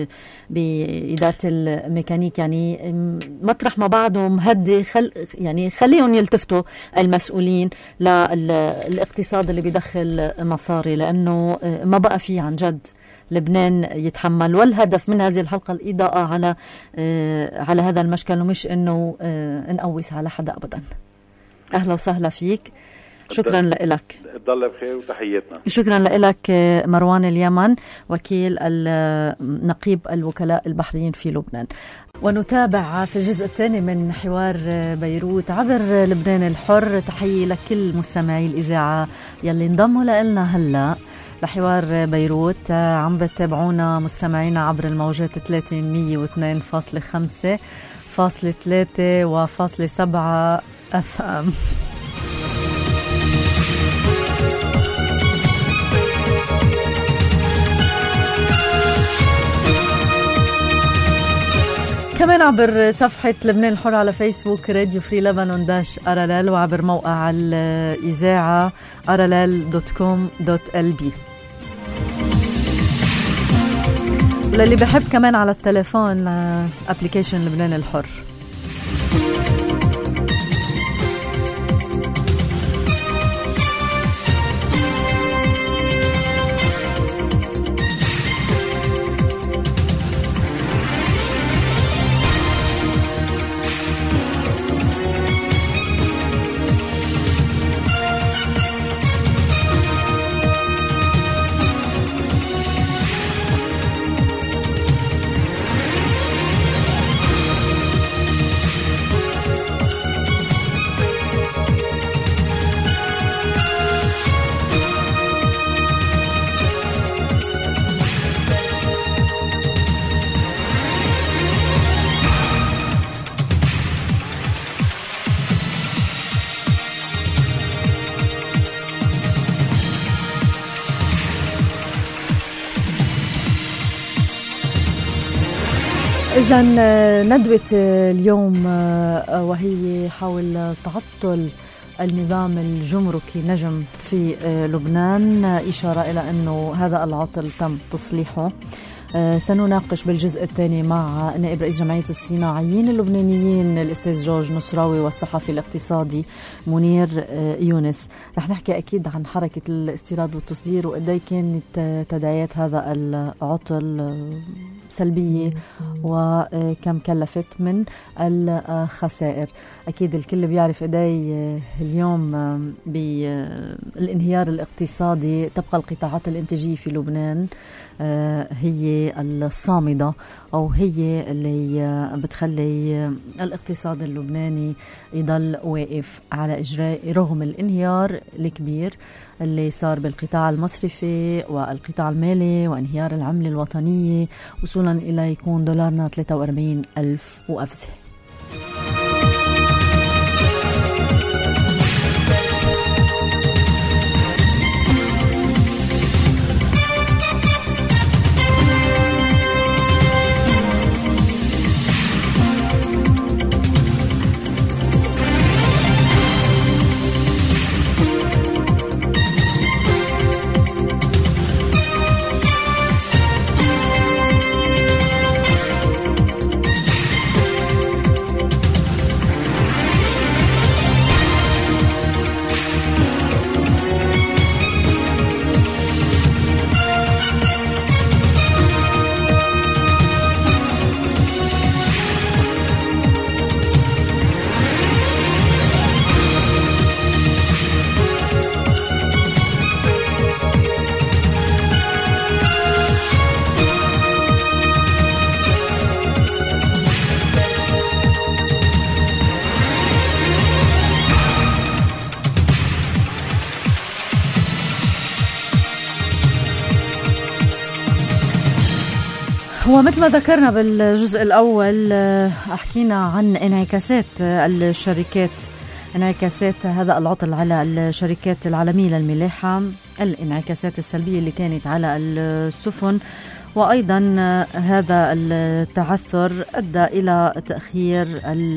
بإدارة الميكانيك، يعني مطرح ما بعضهم هدي خل يعني خليهم يلتفتوا المسؤولين للاقتصاد اللي بيدخل مصاري، لأنه ما بقى فيه عن جد لبنان يتحمل. والهدف من هذه الحلقة الإضاءة على على هذا المشكل، ومش إنه نقوس على حدا أبدا. أهلا وسهلا فيك، شكرا لك. تضل بخير وتحياتنا. شكرا لك مروان اليمن، وكيل نقيب الوكلاء البحريين في لبنان. ونتابع في الجزء الثاني من حوار بيروت عبر لبنان الحر. تحية لكل مستمعي الإذاعة يلي انضموا لنا هلأ لحوار بيروت. عم بتابعونا مستمعينا عبر الموجات ثلاثمية واثنين فاصلة خمسة فاصلة ثلاثة وفاصلة سبعة اف ام. كمان عبر صفحة لبنان الحر على فيسبوك راديو فري لبنان داش أرلال، وعبر موقع الإذاعة أرلال دوت كوم دوت ال بي. وللي بحب كمان على التليفون أبليكيشن لبنان الحر. إذا ندوة اليوم وهي حول تعطل النظام الجمركي نجم في لبنان، إشارة إلى أنه هذا العطل تم تصليحه. سنناقش بالجزء الثاني مع نائب رئيس جمعية الصناعيين اللبنانيين الأستاذ جورج نصراوي والصحفي الاقتصادي منير يونس. رح نحكي أكيد عن حركة الاستيراد والتصدير وقدي كانت تداعيات هذا العطل سلبية وكم كلفت من الخسائر. أكيد الكل بيعرف قدي اليوم بالانهيار الاقتصادي تبقى القطاعات الانتاجية في لبنان هي الصامدة أو هي اللي بتخلي الاقتصاد اللبناني يضل واقف على إجراء رغم الانهيار الكبير اللي صار بالقطاع المصرفي والقطاع المالي وانهيار العملة الوطنية وصولا إلى يكون دولارنا ثلاثة وأربعين ألف وأفزه. ومثل ما ذكرنا بالجزء الأول أحكينا عن انعكاسات الشركات انعكاسات هذا العطل على الشركات العالمية للملاحة، الانعكاسات السلبية اللي كانت على السفن، وأيضا هذا التعثر أدى إلى تأخير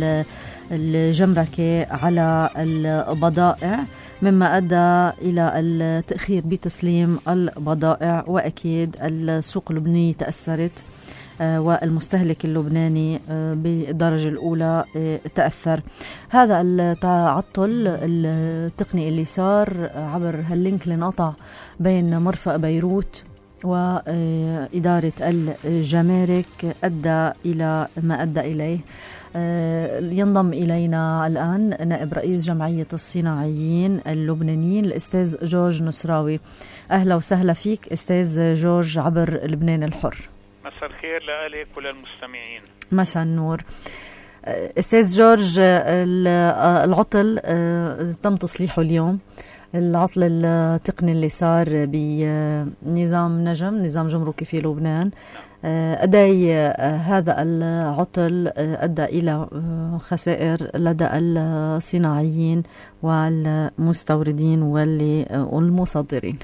الجمركة على البضائع مما أدى إلى التأخير بتسليم البضائع، وأكيد السوق اللبناني تأثرت والمستهلك اللبناني بالدرجة الأولى تأثر. هذا التعطل التقني اللي صار عبر هاللينك اللي انقطع بين مرفأ بيروت وإدارة الجمارك أدى إلى ما أدى إليه. ينضم إلينا الآن نائب رئيس جمعية الصناعيين اللبنانيين الأستاذ جورج نصراوي. أهلا وسهلا فيك أستاذ جورج عبر لبنان الحر. مساء الخير لك وللمستمعين. مساء النور. أستاذ جورج، العطل تم تصليحه اليوم، العطل التقني اللي صار بنظام نجم نظام جمركي في لبنان أدى هذا العطل أدى إلى خسائر لدى الصناعيين والمستوردين والمصدرين.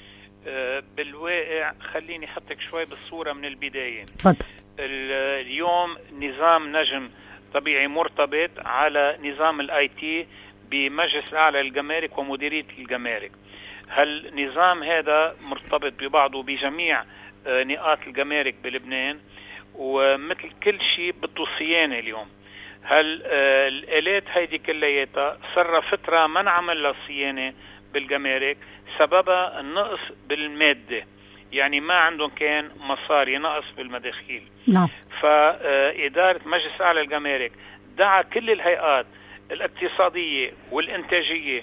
بالواقع خليني أحطك شوي بالصورة من البداية. تفضل. اليوم نظام نجم طبيعي مرتبط على نظام الاي تي بمجلس الاعلى للجمارك ومديرية الجمارك. هل نظام هذا مرتبط ببعضه بجميع نقاط الجمارك بلبنان، ومثل كل شيء بده صيانة اليوم. هل الآلات هيدي كلياتها صار فترة ما نعمل لها صيانة بالجمارك سببها النقص بالمادة، يعني ما عندهم كان مصاري، نقص بالمداخيل. نعم. فإدارة مجلس أعلى الجمارك دعا كل الهيئات الاقتصادية والإنتاجية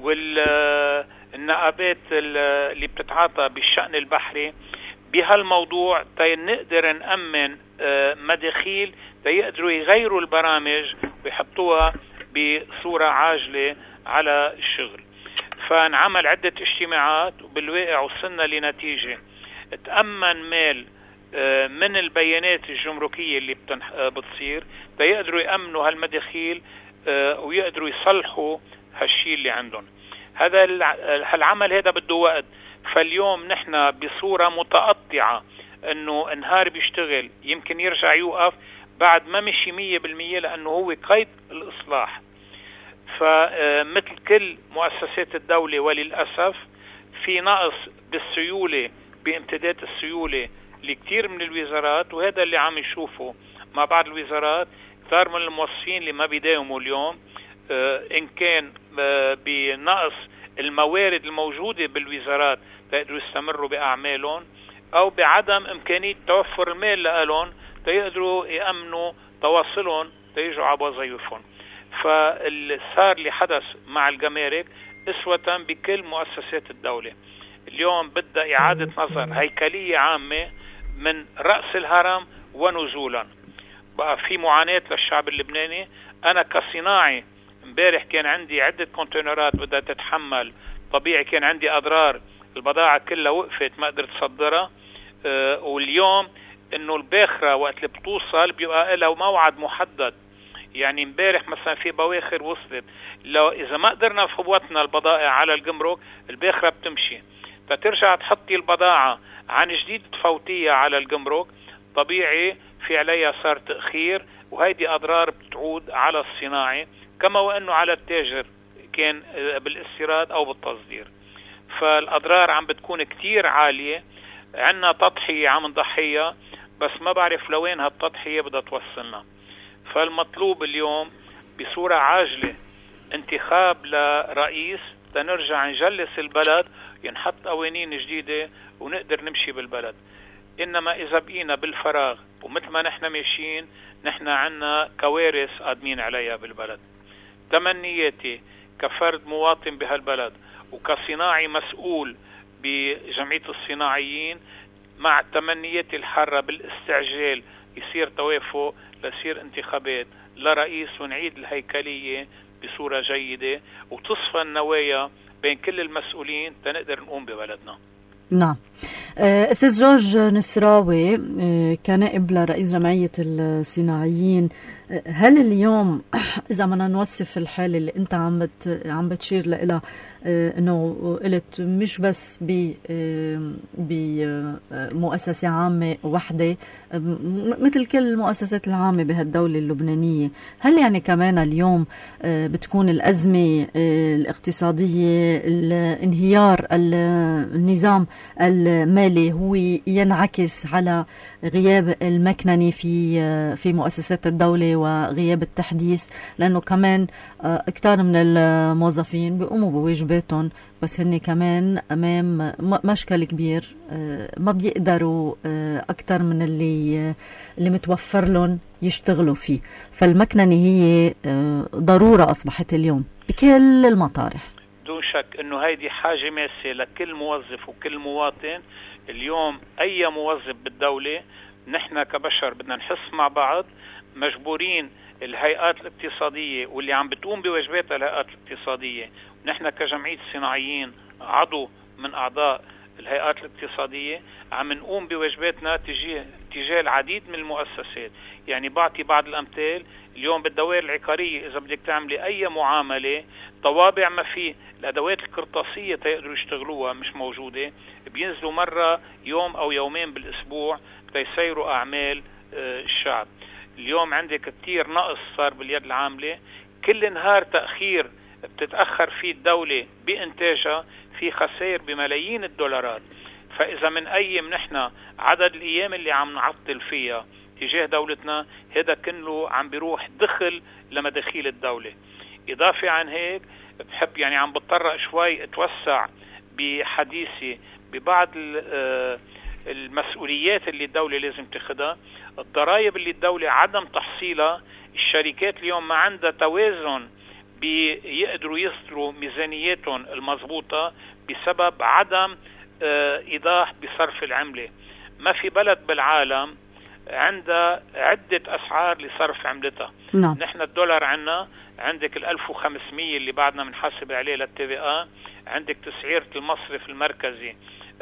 والنقابات اللي بتتعاطى بالشأن البحري بهالموضوع تنقدر نأمن مداخيل تيقدروا يغيروا البرامج ويحطوها بصورة عاجلة على الشغل. فنعمل عدة اجتماعات وبالواقع وصلنا لنتيجة تأمن مال من البيانات الجمركية اللي بتصير تيقدروا يأمنوا هالمداخيل ويقدروا يصلحوا هالشيء اللي عندهم. هذا العمل هذا بده وقت. فاليوم نحن بصورة متقطعة انه انهار بيشتغل يمكن يرجع يوقف بعد ما مشي مية بالمية لأنه هو قيد الإصلاح. فمثل كل مؤسسات الدولة وللأسف في نقص بالسيولة، بامتداد السيولة لكثير من الوزارات، وهذا اللي عم يشوفه مع بعض الوزارات. كثير من الموظفين اللي ما بيداوموا اليوم إن كان بنقص الموارد الموجودة بالوزارات تقدروا يستمروا بأعمالهم، أو بعدم إمكانية توفر المال لهم تيقدروا يأمنوا تواصلهم تيجوا على وظائفهم. فالصار اللي حدث مع الجمارك أسوة بكل مؤسسات الدولة. اليوم بدأ إعادة نظر هيكلية عامة من رأس الهرم ونزولا. بقى في معاناة للشعب اللبناني. أنا كصناعي امبارح كان عندي عدة كونتينرات بدها تتحمل، طبيعي كان عندي أضرار، البضاعة كلها وقفت ما قدرت تصدرها. أه واليوم انه الباخرة وقت اللي بتوصل بيبقى لها موعد محدد. يعني امبارح مثلا في بواخر وصلت، لو اذا ما قدرنا فوتنا البضائع على الجمرك الباخرة بتمشي، فترجع تحطي البضاعة عن جديد تفوتيها على الجمرك، طبيعي في عليها صار تأخير، وهيدي أضرار بتعود على الصناعي كما وأنه على التاجر كان بالاستيراد أو بالتصدير. فالأضرار عم بتكون كتير عالية. عنا تضحية عم نضحيها، بس ما بعرف لوين هالتضحية بدها توصلنا. فالمطلوب اليوم بصورة عاجلة انتخاب لرئيس تنرجع نجلس البلد، ينحط قوانين جديدة ونقدر نمشي بالبلد. إنما إذا بقينا بالفراغ ومثل ما نحن ماشيين، نحن عنا كوارث قادمين عليها بالبلد. تمنياتي كفرد مواطن بهالبلد وكصناعي مسؤول بجمعية الصناعيين، مع تمنياتي الحارة بالاستعجال يصير توافق ليصير انتخابات لرئيس ونعيد الهيكلية بصورة جيدة وتصفى النوايا بين كل المسؤولين تنقدر نقوم ببلدنا. نعم. أستاذ جورج نسراوي كنائب لرئيس جمعية الصناعيين، هل اليوم إذا بدنا نوصف الحالة اللي أنت عم بت عم بتشير لها، إنه قلت مش بس ب بمؤسسة عامة وحدة مثل كل المؤسسات العامة بهالدولة اللبنانية، هل يعني كمان اليوم بتكون الأزمة الاقتصادية، الانهيار النظام المالي هو ينعكس على غياب المكنني في في مؤسسات الدولة وغياب التحديث؟ لأنه كمان كتار من الموظفين بيقوموا بواجباتهم، بس هن كمان أمام مشكل كبير، ما بيقدروا أكتر من اللي اللي متوفر لهم يشتغلوا فيه. فالمكننة هي ضرورة أصبحت اليوم بكل المطارح. دون شك انه هيدي حاجة ماسة لكل موظف وكل مواطن. اليوم اي موظف بالدولة نحن كبشر بدنا نحس مع بعض، مجبورين الهيئات الاقتصادية واللي عم بتقوم بواجباتها الهيئات الاقتصادية، نحن كجمعية الصناعيين عضو من اعضاء الهيئات الاقتصادية عم نقوم بواجباتنا تجاه تجاه العديد من المؤسسات. يعني بعطي بعض الامثال، اليوم بالدوائر العقارية إذا بدك تعملي أي معاملة طوابع ما في، الأدوات القرطاسية تقدروا يشتغلوها مش موجودة، بينزلوا مرة يوم أو يومين بالأسبوع تيسيروا أعمال الشعب. اليوم عندك كتير نقص صار باليد العاملة، كل نهار تأخير بتتأخر فيه الدولة بإنتاجها في خسائر بملايين الدولارات. فإذا من أيام نحن عدد الأيام اللي عم نعطل فيها تجاه دولتنا، هذا كله عم بيروح دخل لمداخيل الدولة. إضافة عن هيك بحب يعني عم بضطر شوي اتوسع بحديثي ببعض المسؤوليات اللي الدولة لازم تاخدها. الضرائب اللي الدولة عدم تحصيلها، الشركات اليوم ما عندها توازن بيقدروا يصدروا ميزانياتهم المضبوطة بسبب عدم إيضاح بصرف العملة. ما في بلد بالعالم عندها عدة أسعار لصرف عملتها. نعم. نحن الدولار عنا عندك الألف وخمسمية اللي بعدنا منحاسب عليه للتي في آ، عندك تسعيرة المصرف المركزي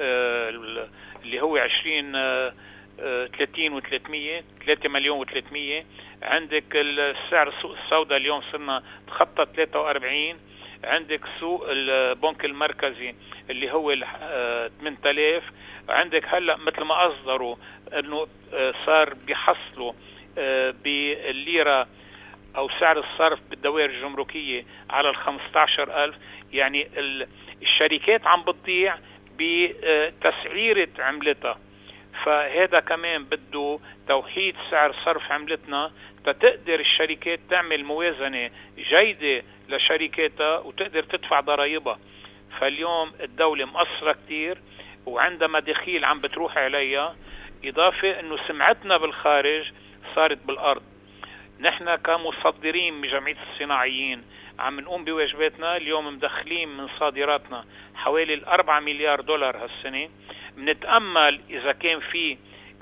اللي هو عشرين ثلاثين وثلاثمية ثلاثة مليون وثلاثمية، عندك السعر السوق السوداء اليوم صرنا تخطى ثلاثة وأربعين، عندك سوق البنك المركزي اللي هو ثمانية آلاف، عندك هلا مثل ما أصدروا انه صار بيحصلوا بالليرة أو سعر الصرف بالدوائر الجمركية على الخمسة عشر ألف، يعني الشركات عم بتضيع بتسعيرة عملتها. فهذا كمان بده توحيد سعر صرف عملتنا تتقدر الشركات تعمل موازنة جيدة لشركاتها وتقدر تدفع ضرائبها. فاليوم الدولة مقصرة كتير وعندها مداخيل عم بتروح عليها، إضافة أنه سمعتنا بالخارج صارت بالأرض. نحن كمصدرين بجمعية الصناعيين عم نقوم بواجباتنا. اليوم مدخلين من صادراتنا حوالي الأربعة مليار دولار هالسنة. بنتأمل إذا كان في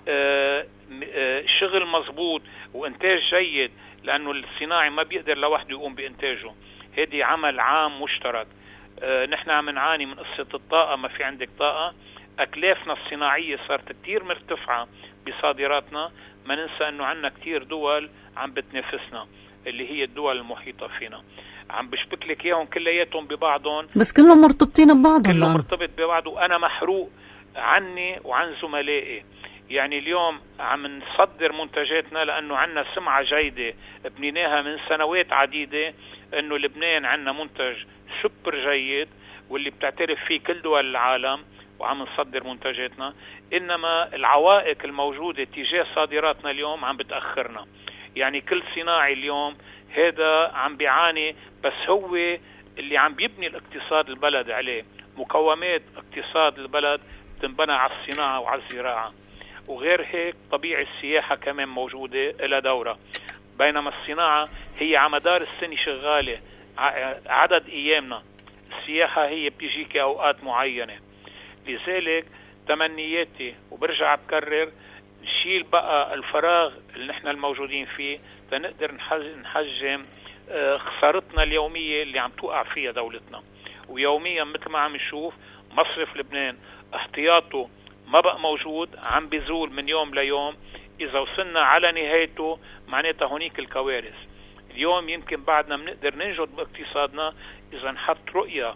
شغل مضبوط وإنتاج جيد، لأنه الصناعي ما بيقدر لوحده يقوم بإنتاجه، هذه عمل عام مشترك. نحن عم نعاني من قصة الطاقة، ما في عندك طاقة. أكلافنا الصناعية صارت كتير مرتفعة بصادراتنا. ما ننسى أنه عنا كتير دول عم بتنافسنا اللي هي الدول المحيطة فينا، عم بشبك لك إياهم كلياتهم ببعضهم، بس كلهم مرتبطين ببعضهم، كله مرتبط ببعضه. وأنا محروق عني وعن زملائي. يعني اليوم عم نصدر منتجاتنا لأنه عنا سمعة جيدة بنيناها من سنوات عديدة، أنه لبنان عنا منتج سوبر جيد واللي بتعترف فيه كل دول العالم، وعم نصدر منتجاتنا. إنما العوائق الموجودة تجاه صادراتنا اليوم عم بتأخرنا. يعني كل صناعي اليوم هذا عم بيعاني، بس هو اللي عم بيبني الاقتصاد البلد عليه. مقومات اقتصاد البلد تنبنى على الصناعة وعلى الزراعة. وغير هيك طبيعي السياحة كمان موجودة إلى دورة، بينما الصناعة هي على مدار السنة شغالة عدد أيامنا. السياحة هي بتجيك أوقات معينة. لذلك تمنياتي وبرجع بكرر نشيل بقى الفراغ اللي نحن الموجودين فيه تنقدر نحجم خسارتنا اليومية اللي عم توقع فيها دولتنا. ويوميا مثل ما عم نشوف مصرف لبنان احتياطه ما بقى موجود، عم بيزول من يوم ليوم. إذا وصلنا على نهايته معناتها هونيك الكوارث. اليوم يمكن بعدنا بنقدر ننجد باقتصادنا إذا نحط رؤية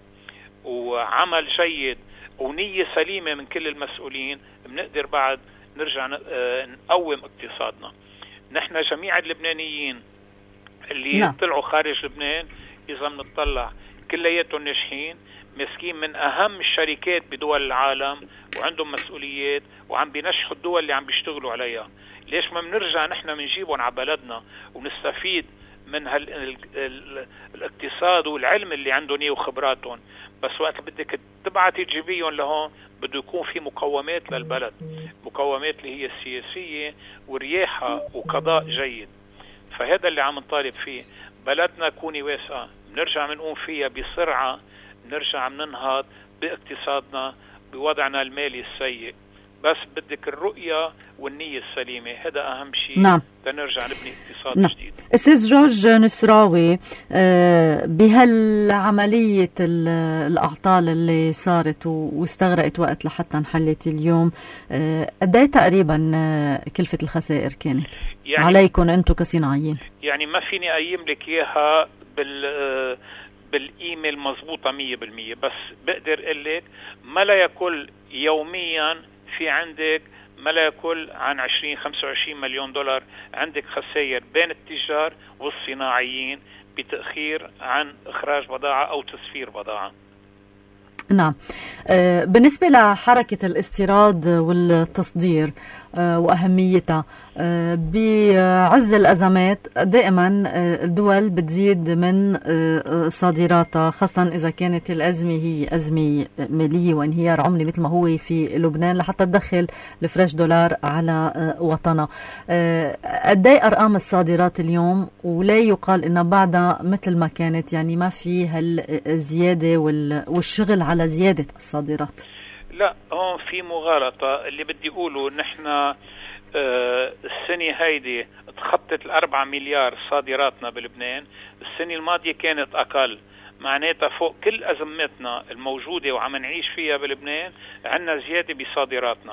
وعمل جيد ونية سليمة من كل المسؤولين، بنقدر بعد نرجع نقوم اقتصادنا. نحن جميع اللبنانيين اللي لا. طلعوا خارج لبنان إذا بنطلع كلياتهم ناجحين، مسكين من أهم الشركات بدول العالم وعندهم مسؤوليات وعم بينجحوا الدول اللي عم بيشتغلوا عليها. ليش ما بنرجع نحن منجيبهم على بلدنا ونستفيد من هال الاقتصاد والعلم اللي عندهم اياه وخبراتهم؟ بس وقت بدك تبعتي تجيبيهم لهون بده يكون في مقومات للبلد، مقومات اللي هي السياسية ورياحة وقضاء جيد. فهذا اللي عم نطالب فيه. بلدنا كوني واسعة، بنرجع منقوم فيها بسرعة، بنرجع ننهض باقتصادنا بوضعنا المالي السيء. بس بدك الرؤية والنية السليمة، هذا أهم شيء. نعم. تنرجع نبني اقتصاد نعم. جديد. أستاذ جورج نسراوي، بهالعملية الأعطال اللي صارت واستغرقت وقت لحتى انحلت اليوم، قديه تقريبا كلفة الخسائر كانت يعني عليكم أنتم كصناعيين؟ يعني ما فيني أقيم لك إياها بال بالإيميل مضبوطة مية بالمية، بس بقدر أقول لك ما لا يقل يوميا في عندك ما لا يقل عن عشرين خمسة وعشرين مليون دولار عندك خسائر بين التجار والصناعيين بتأخير عن إخراج بضاعة أو تسفير بضاعة. نعم. بالنسبة لحركة الاستيراد والتصدير وأهميتها بعز الأزمات، دائما الدول بتزيد من صادراتها، خاصة إذا كانت الأزمة هي أزمة مالية وانهيار عملي مثل ما هو في لبنان، لحتى تدخل الفريش دولار على وطنها. قدي أرقام الصادرات اليوم، ولا يقال إنها بعدها مثل ما كانت، يعني ما في هالزيادة والشغل على زيادة الصادرات؟ لا، هون في مغالطة. اللي بدي أقوله نحن آه السنة هيدي تخطت الأربعة مليار صادراتنا بلبنان. السنة الماضية كانت أقل، معناتها فوق كل أزمتنا الموجودة وعم نعيش فيها بلبنان عنا زيادة بصادراتنا.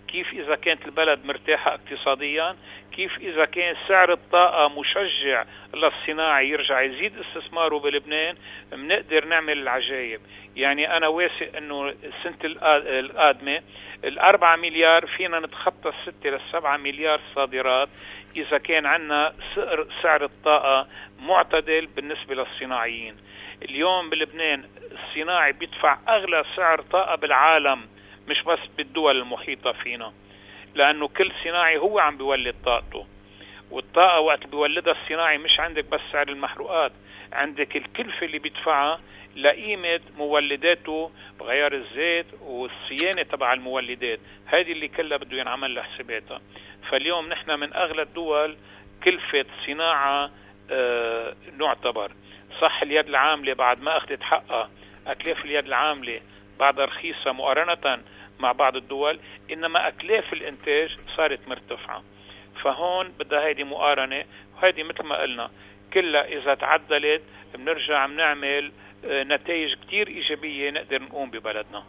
كيف إذا كانت البلد مرتاحة اقتصاديا، كيف إذا كان سعر الطاقة مشجع للصناعي يرجع يزيد استثماره بلبنان، بنقدر نعمل العجائب. يعني أنا واثق أنه السنة القادمة الأربعة مليار فينا نتخطى الستة للسبعة مليار صادرات إذا كان عنا سعر الطاقة معتدل بالنسبة للصناعيين. اليوم بلبنان الصناعي بيدفع أغلى سعر طاقة بالعالم، مش بس بالدول المحيطة فينا، لأنه كل صناعي هو عم بيولد طاقته، والطاقة وقت بيولدها الصناعي مش عندك بس سعر المحروقات، عندك الكلفة اللي بيدفعها لقيمة مولداته بغيار الزيت والصيانة تبع المولدات، هذه اللي كلها بده ينعمل لها حساباتها. فاليوم نحن من أغلى الدول كلفة صناعة اه نعتبر صح. اليد العاملة بعد ما أخذت حقها، أكلاف اليد العاملة بعد رخيصة مقارنة مع بعض الدول، إنما أكلاف الإنتاج صارت مرتفعة. فهون بدها هيدي مقارنة، وهيدي مثل ما قلنا كلها إذا تعدلت بنرجع بنعمل نتائج كتير إيجابية نقدر نقوم ببلدنا.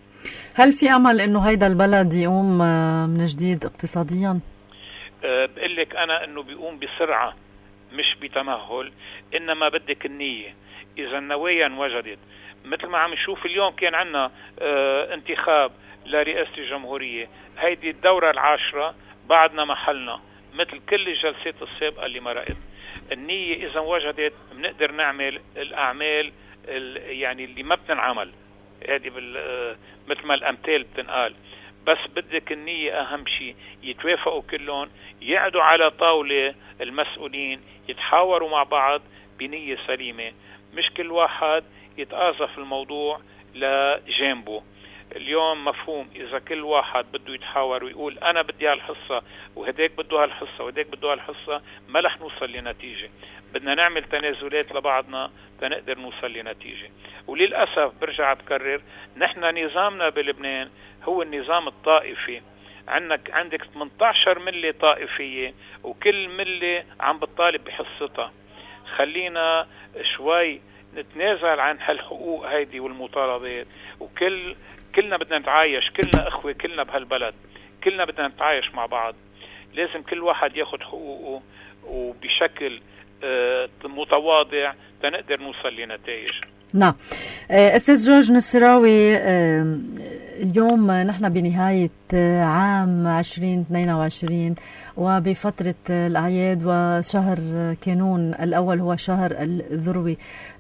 هل في أمل إنه هيدا البلد يقوم من جديد اقتصاديا؟ أه بقول لك أنا إنه بيقوم بسرعة مش بتمهل، إنما بدك النية. إذا النوايا انوجدت مثل ما عم نشوف اليوم، كان عنا اه انتخاب لرئاسة الجمهورية، هيدي الدورة العاشرة بعدنا محلنا مثل كل الجلسات السابقة اللي مرقت. النية إذا وجدت بنقدر نعمل الأعمال يعني اللي ما بتنعمل، هذه مثل ما الأمثال بتنقال. بس بدك النية أهم شيء، يتوافقوا كلهم، يقعدوا على طاولة المسؤولين، يتحاوروا مع بعض بنية سليمة، مش كل واحد يتقاذف الموضوع لجانبه. اليوم مفهوم إذا كل واحد بده يتحاور ويقول أنا بدي هالحصة وهداك بده هالحصة وهداك بده هالحصة، ما رح نوصل لنتيجة. بدنا نعمل تنازلات لبعضنا تنقدر نوصل لنتيجة. وللأسف برجع بكرر، نحن نظامنا بلبنان هو النظام الطائفي. عندك عندك ثمانية عشر ملة طائفية وكل ملة عم بتطالب بحصتها. خلينا شوي نتنازل عن هالحقوق هيدي والمطالبات، وكل كلنا بدنا نتعايش، كلنا اخوة، كلنا بهالبلد، كلنا بدنا نتعايش مع بعض. لازم كل واحد ياخد حقوقه وبشكل آه متواضع تنقدر نوصل لنتائج. نعم. أستاذ جورج نصراوي، اليوم نحن بنهاية عام عشرين اثنين وعشرين وبفترة الأعياد، وشهر كانون الأول هو شهر الذروي.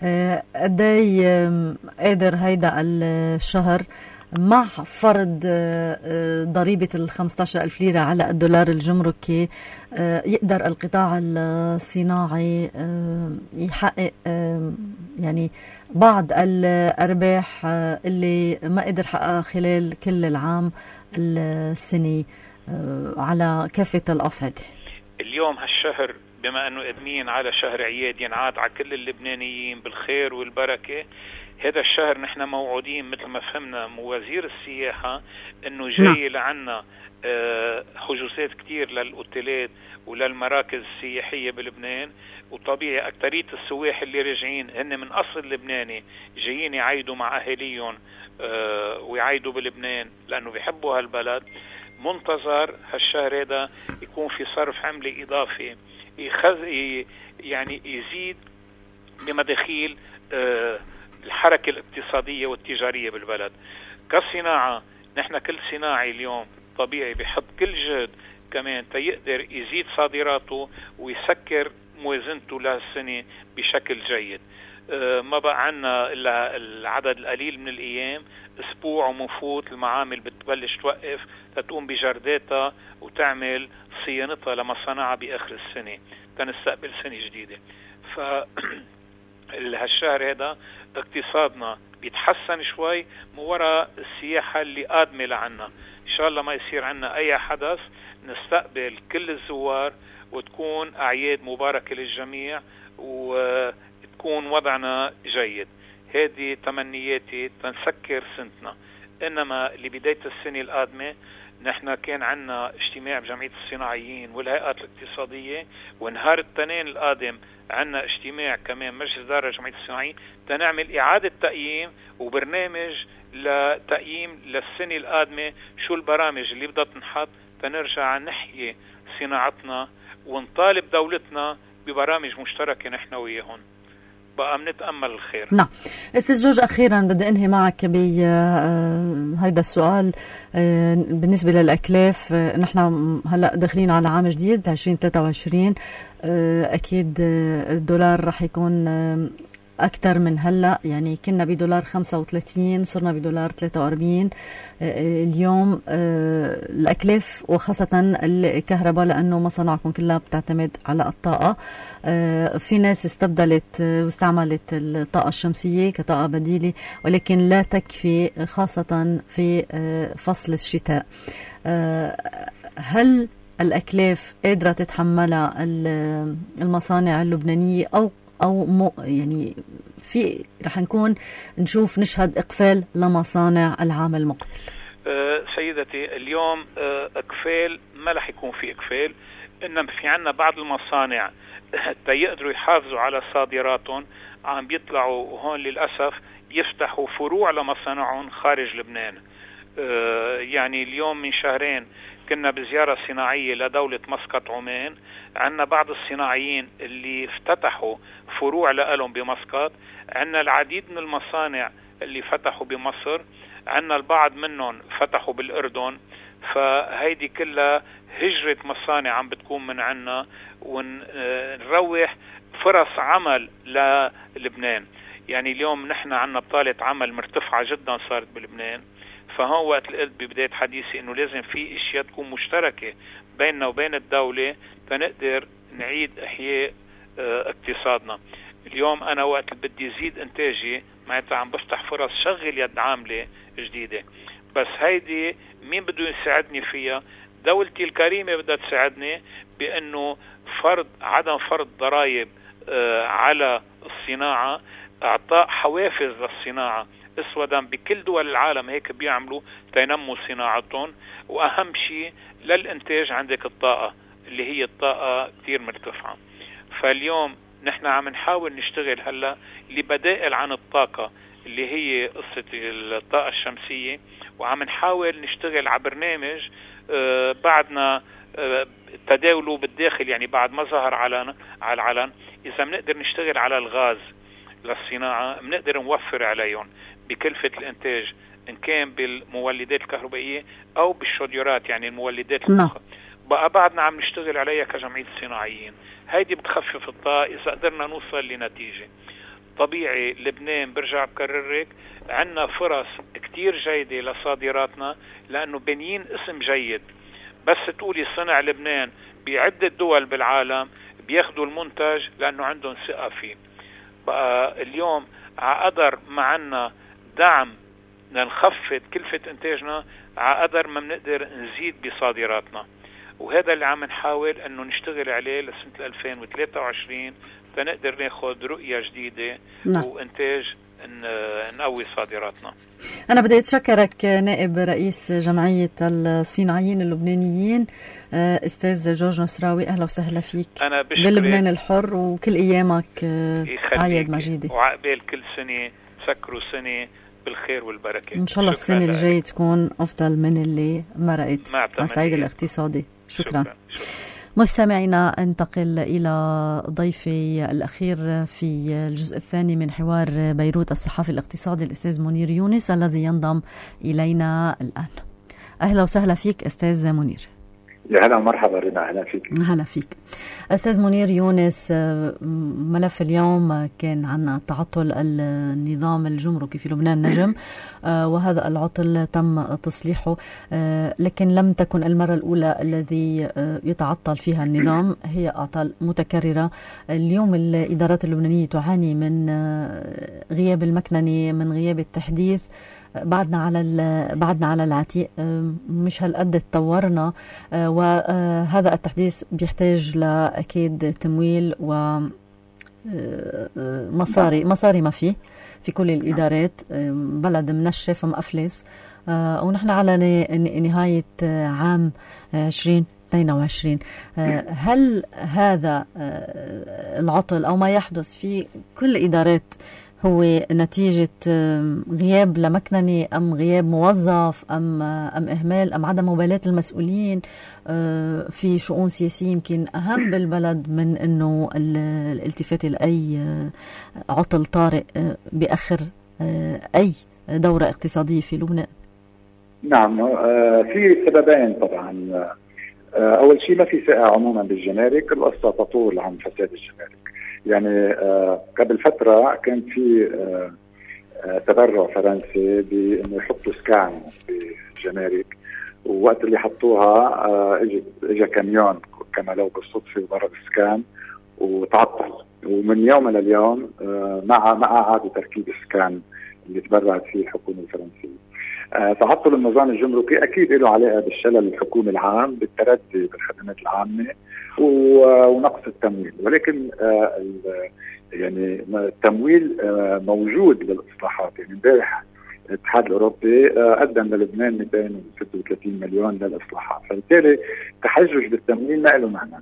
قدي قادر هيدا الشهر مع فرض ضريبة الخمسة عشر ألف ليرة على الدولار الجمركي يقدر القطاع الصناعي يحقق يعني بعض الأرباح اللي ما قدر حققها خلال كل العام السنة على كافة الأصعدة؟ اليوم هالشهر بما أنه قدمين على شهر عياد ينعاد على كل اللبنانيين بالخير والبركة، هذا الشهر نحن موعودين مثل ما فهمنا موازير السياحة انه جاي لعنا حجوزات كتير للأوتيلات وللمراكز السياحية بلبنان. وطبيعي أكترية السواح اللي راجعين هن من أصل لبناني، جايين يعيدوا مع أهاليهم ويعيدوا بلبنان لأنه بيحبوا هالبلد. منتظر هالشهر هذا يكون في صرف عملة إضافي يخز يعني يزيد بمداخيل الحركة الاقتصادية والتجارية بالبلد. كصناعة نحن كل صناعي اليوم طبيعي بيحط كل جهد كمان تيقدر يزيد صادراته ويسكر موازنته لهالسنة بشكل جيد. أه ما بقى عنا إلا العدد القليل من الأيام، أسبوع ومفوت المعامل بتبلش توقف تتقوم بجرداتها وتعمل صيانتها لمصانعها بآخر السنة تنستقبل سنة جديدة. ف هالشهر هذا اقتصادنا بيتحسن شوي من وراء السياحة اللي قادمة لعنا. إن شاء الله ما يصير عنا أي حدث، نستقبل كل الزوار وتكون أعياد مباركة للجميع وتكون وضعنا جيد. هذه تمنياتي تنسكر سنتنا. إنما لبداية السنة القادمة نحن كان عنا اجتماع بجمعية الصناعيين والهيئات الاقتصادية، ونهار التنين القادم عنا اجتماع كمان مجلس إدارة جمعية الصناعيين تنعمل إعادة تقييم وبرنامج لتقييم للسنة القادمة شو البرامج اللي بدها تنحط تنرجع نحيي صناعتنا ونطالب دولتنا ببرامج مشتركة نحن وياهم. بقى بنتأمل الخير. نعم. أستاذ جورج، أخيرا بدي أنهي معك بهيدا السؤال بالنسبة للأكلاف. نحن هلأ داخلين على عام جديد عشرين ثلاثة وعشرين، أكيد الدولار رح يكون أكتر من هلأ، يعني كنا بدولار خمسة وثلاثين صرنا بدولار ثلاثة وأربعين اليوم. الأكلاف وخاصة الكهرباء لأنه مصانعكم كلها بتعتمد على الطاقة، في ناس استبدلت واستعملت الطاقة الشمسية كطاقة بديلة ولكن لا تكفي خاصة في فصل الشتاء. هل الأكلاف قادرة تتحملها المصانع اللبنانية أو أو مو يعني في رح نكون نشوف نشهد إقفال لمصانع العام المقبل؟ أه سيدتي، اليوم أه إقفال ما رح يكون في إقفال، إنما في عنا بعض المصانع تيقدروا يحافظوا على صادراتهم عم بيطلعوا هون للأسف يفتحوا فروع لمصانعهم خارج لبنان. أه يعني اليوم من شهرين كنا بزيارة صناعية لدولة مسقط عمان، عنا بعض الصناعيين اللي افتتحوا فروع لهم بمسقط، عنا العديد من المصانع اللي فتحوا بمصر، عنا البعض منهم فتحوا بالأردن. فهيدي كلها هجرة مصانع عم بتكون من عنا، ونروح فرص عمل للبنان. يعني اليوم نحن عنا بطالة عمل مرتفعة جدا صارت بلبنان، فهو وقت قلت ببداية حديثي انه لازم في اشياء تكون مشتركة بيننا وبين الدولة تنقدر نعيد احياء اه اقتصادنا. اليوم انا وقت بدي زيد انتاجي معناتها عم بفتح فرص شغل يد عاملة جديدة، بس هيدي مين بده يساعدني فيها؟ دولتي الكريمة بدها تساعدني بانه فرض عدم فرض ضرائب اه على الصناعة، اعطاء حوافز للصناعة اسودا بكل دول العالم هيك بيعملوا تينموا صناعتهم. واهم شيء للانتاج عندك الطاقة اللي هي الطاقة كثير مرتفعة. فاليوم نحن عم نحاول نشتغل هلا لبدائل عن الطاقة اللي هي قصة الطاقة الشمسية، وعم نحاول نشتغل على برنامج آه بعدنا آه تداوله بالداخل، يعني بعد ما ظهر على على العلن اذا بنقدر نشتغل على الغاز للصناعة بنقدر نوفر عليهم بكلفة الانتاج ان كان بالمولدات الكهربائية او بالشوديورات يعني المولدات المخ... بقى بعدنا عم نشتغل عليها كجمعية الصناعيين. هيدي بتخفف الطاقة اذا قدرنا نوصل لنتيجة. طبيعي لبنان برجع بكررك عنا فرص كتير جيدة لصادراتنا لانه بنيين اسم جيد، بس تقولي صنع لبنان بعدة دول بالعالم بياخدوا المنتج لانه عندهم ثقة فيه. بقى اليوم عقدر معنا دعم لنخفض كلفة انتاجنا، عقدر ما بنقدر نزيد بصادراتنا، وهذا اللي عم نحاول انه نشتغل عليه لسنة ألفين وثلاثة وعشرين تنقدر ناخد رؤية جديدة لا. وانتاج نقوي صادراتنا. أنا بدي أتشكرك نائب رئيس جمعية الصناعيين اللبنانيين أستاذ جورج نصراوي، أهلا وسهلا فيك أنا بلبنان الحر، وكل أيامك عايد مجيدة، وعقبال كل سنة تسكروا سنة بالخير والبركة إن شاء الله. السنة الجاية تكون أفضل من اللي مرقت على الصعيد الاقتصادي. شكرا, شكرا. شكرا. مستمعينا، انتقل إلى ضيفي الأخير في الجزء الثاني من حوار بيروت الصحافي الاقتصادي الأستاذ منير يونس الذي ينضم إلينا الآن. أهلا وسهلا فيك أستاذ منير. يا هلا ومرحبا رنا، أهلا فيك. هلا فيك أستاذ منير يونس. ملف اليوم كان عن تعطل النظام الجمركي في لبنان نجم، وهذا العطل تم تصليحه، لكن لم تكن المرة الأولى الذي يتعطل فيها النظام، هي أعطال متكررة. اليوم الإدارات اللبنانية تعاني من غياب المكننة، من غياب التحديث، بعدنا على بعدنا على العتيق، مش هالقد تطورنا، وهذا التحديث بيحتاج لأكيد تمويل و مصاري مصاري ما في في كل الإدارات، بلد منشف مقفلس، ونحن على نهاية عام عشرين اثنين وعشرين. هل هذا العطل أو ما يحدث في كل الإدارات هو نتيجة غياب لمكنني أم غياب موظف أم أم إهمال أم عدم مبالاة المسؤولين في شؤون سياسية يمكن أهم بالبلد من إنه الالتفات لأي عطل طارئ بأخر أي دورة اقتصادية في لبنان؟ نعم، في سببين طبعا. أول شيء ما في ثقة عموما بالجمارك، القصة تطول عن فساد الجمارك. يعني قبل فترة كان في تبرع فرنسي بأنه يحطوا سكان بالجمارك، ووقت اللي حطوها اجى اجى كاميون كما لو بالصدفة وضرب سكان وتعطل، ومن يوم لليوم ما ما أعادوا تركيب السكان اللي تبرعت فيه الحكومة الفرنسية. تعطل النظام الجمركي أكيد له علاقة بالشلل الحكومي العام، بالتردي بالخدمات العامة ونقص التمويل، ولكن يعني التمويل موجود للإصلاحات. يعني امبارح الاتحاد الأوروبي قدم للبنان مئتين وستة وثلاثين مليون للإصلاحات، فبالتالي تحجج بالتمويل ما له معنى،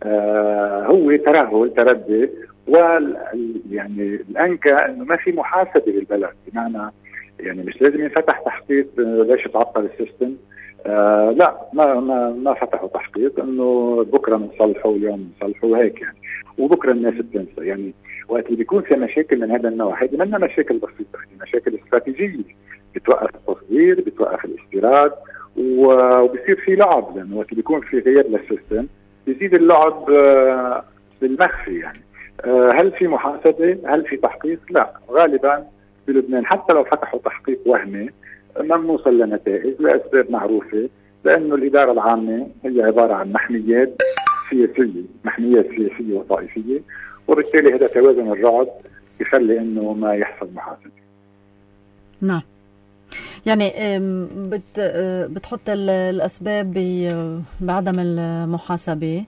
هو ترهل تردي. وال يعني الأنكى إنه ما في محاسبة بالبلد، بمعنى يعني مش لازم ينفتح تحقيق ليش تعطل السيستم. آه لا ما ما ما فتحوا تحقيق انه بكره بنصلحه واليوم بنصلحه وهيك يعني، وبكره الناس بتنسى. يعني وقت اللي بيكون في مشاكل من هذا النوع، هذه منا مشاكل بسيطه، هي مشاكل استراتيجيه بتوقف التصدير، بتوقف الاستيراد، وبصير في لعب. لانه وقت بيكون في غياب للسيستم بيزيد اللعب آه بالمخفي. يعني آه هل في محاسبه؟ هل في تحقيق؟ لا، غالبا بلبنان حتى لو فتحوا تحقيق وهمي ما بنوصل لنتائج لأسباب معروفة، لأنه الإدارة العامة هي عبارة عن محميات سياسية، محميات سياسية وطائفية، وبالتالي هذا توازن الرعب يخلي إنه ما يحصل محاسبة. نعم، يعني بت بتحط الأسباب بعدم المحاسبة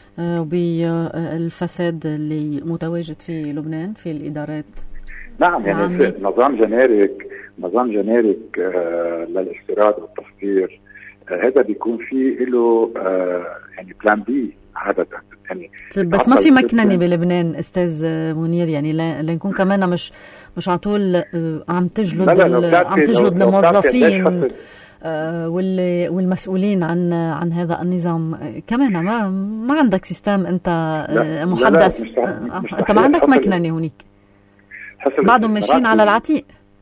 وبالفساد اللي متواجد في لبنان في الإدارات. نعم، يعني نظام جمارك نظام جمارك آه للاستيراد والتصدير، آه هذا بيكون فيه له آه يعني بلان بي عادة. يعني بس ما في مكننة بلبنان استاذ منير، يعني لنكون كمان مش مش على طول عم تجلد لا لا عم تجلد الموظفين آه والمسؤولين عن عن هذا النظام. كمان ما ما عندك سيستم انت آه محدث، لا لا مش مش انت ما عندك مكننة هناك، بعضهم ماشيين على العتيق.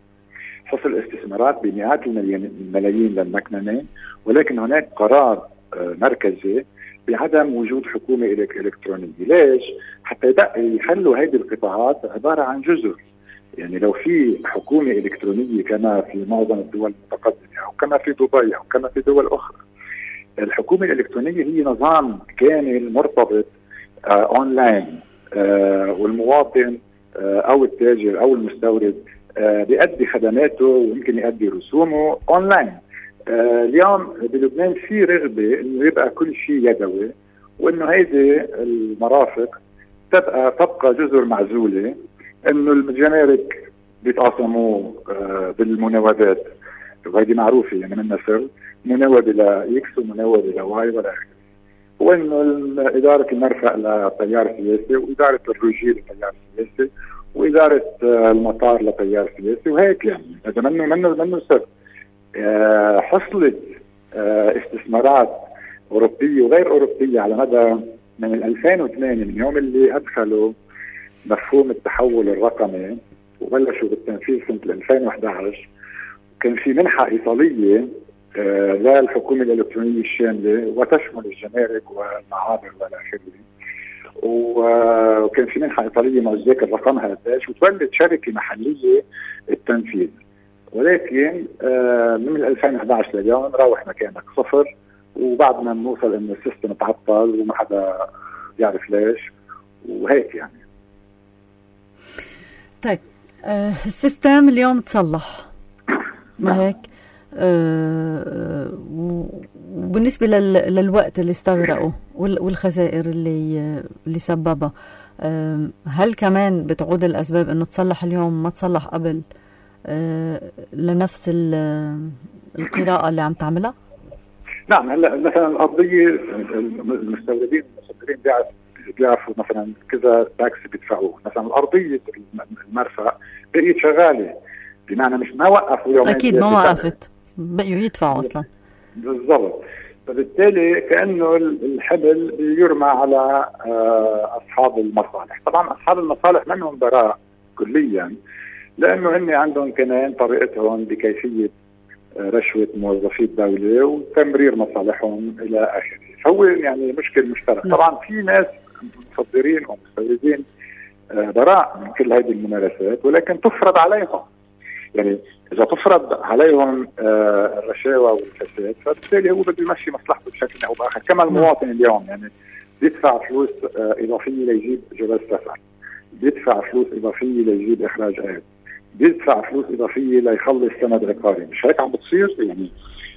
حصل استثمارات بمئات الملايين للمكننة، ولكن هناك قرار مركزي بعدم وجود حكومة إلكترونية. ليش؟ حتى يخلوا هذه القطاعات عبارة عن جزر. يعني لو في حكومة إلكترونية كما في معظم الدول المتقدمة أو كما في دبي أو كما في دول أخرى، الحكومة الإلكترونية هي نظام كامل مرتبط آه أونلاين، آه والمواطن آه أو التاجر أو المستورد آه بيأدي خدماته ويمكن يؤدي رسومه أونلاين. آه اليوم بلبنان في رغبة إنه يبقى كل شيء يدوي، وإنه هيدي المرافق تبقى تبقى جزر معزولة، إنه الجمارك بيتقاسموا آه بالمناوبات، وهيدي معروفة يعني من سر مناوبة لإكس ومناوبة لواي ولا آخره، وإنه إدارة المرفأ لتيار سياسي، وإدارة الرجي لتيار سياسي، وإدارة آه المطار لتيار سياسي، وهيك يعني هذا منه منه منه سر. آه حصلت آه استثمارات أوروبية وغير أوروبية على مدى من ألفين وثمانية، من يوم اللي أدخلوا مفهوم التحول الرقمي وبلشوا بالتنفيذ سنة ألفين وأحد عشر. كان في منحة إيطالية آه للحكومة الإلكترونية الشاملة وتشمل الجمارك والمعابر والى آخره، وكان في منحة إيطالية ما أتذكر رقمها قديش، وتولد شركة محلية التنفيذ. ولكن آه من ألفين وأحد عشر لليوم راوح مكانك صفر، وبعد ما نوصل إنه السيستم تعطل وما حدا بيعرف ليش وهيك يعني. طيب آه السيستم اليوم تصلح ما هيك، آه وبالنسبة لل... للوقت اللي استغرقه والخسائر اللي اللي سببها، هل كمان بتعود الأسباب أنه تصلح اليوم ما تصلح قبل لنفس القراءة اللي عم تعملها؟ نعم. هلا مثلا الأرضية المستوردين المصدرين بيعرفوا مثلا كذا تاكس بيدفعوه. مثلا الأرضية المرفأ بقيت شغالة، بمعنى مش ما وقفوا يومين. أكيد ما وقفت، بقيوا يدفعوا أصلا. بالضبط. فبالتالي كأنه الحبل يرمى على أصحاب المصالح. طبعا أصحاب المصالح منهم براء كليا، لأنه هن عندهم كمان طريقتهم بكيفية رشوة موظفي الدولة وتمرير مصالحهم إلى آخره. فهو يعني مشكل مشترك. طبعا في ناس مصدرين أو مستوردين براء من كل هذه الممارسات، ولكن تفرض عليهم. يعني إذا تفرض عليهم الرشاوى والفساد، فبالتالي هو بده يمشي مصلحته بشكل أو بآخر. كما المواطن اليوم يعني بيدفع فلوس إضافية ليجيب جواز سفر، بيدفع فلوس إضافية ليجيب إخراج عيب، بيدفع فلوس إضافية ليخلص سند عقاري. مش هيك عم بتصير؟ يعني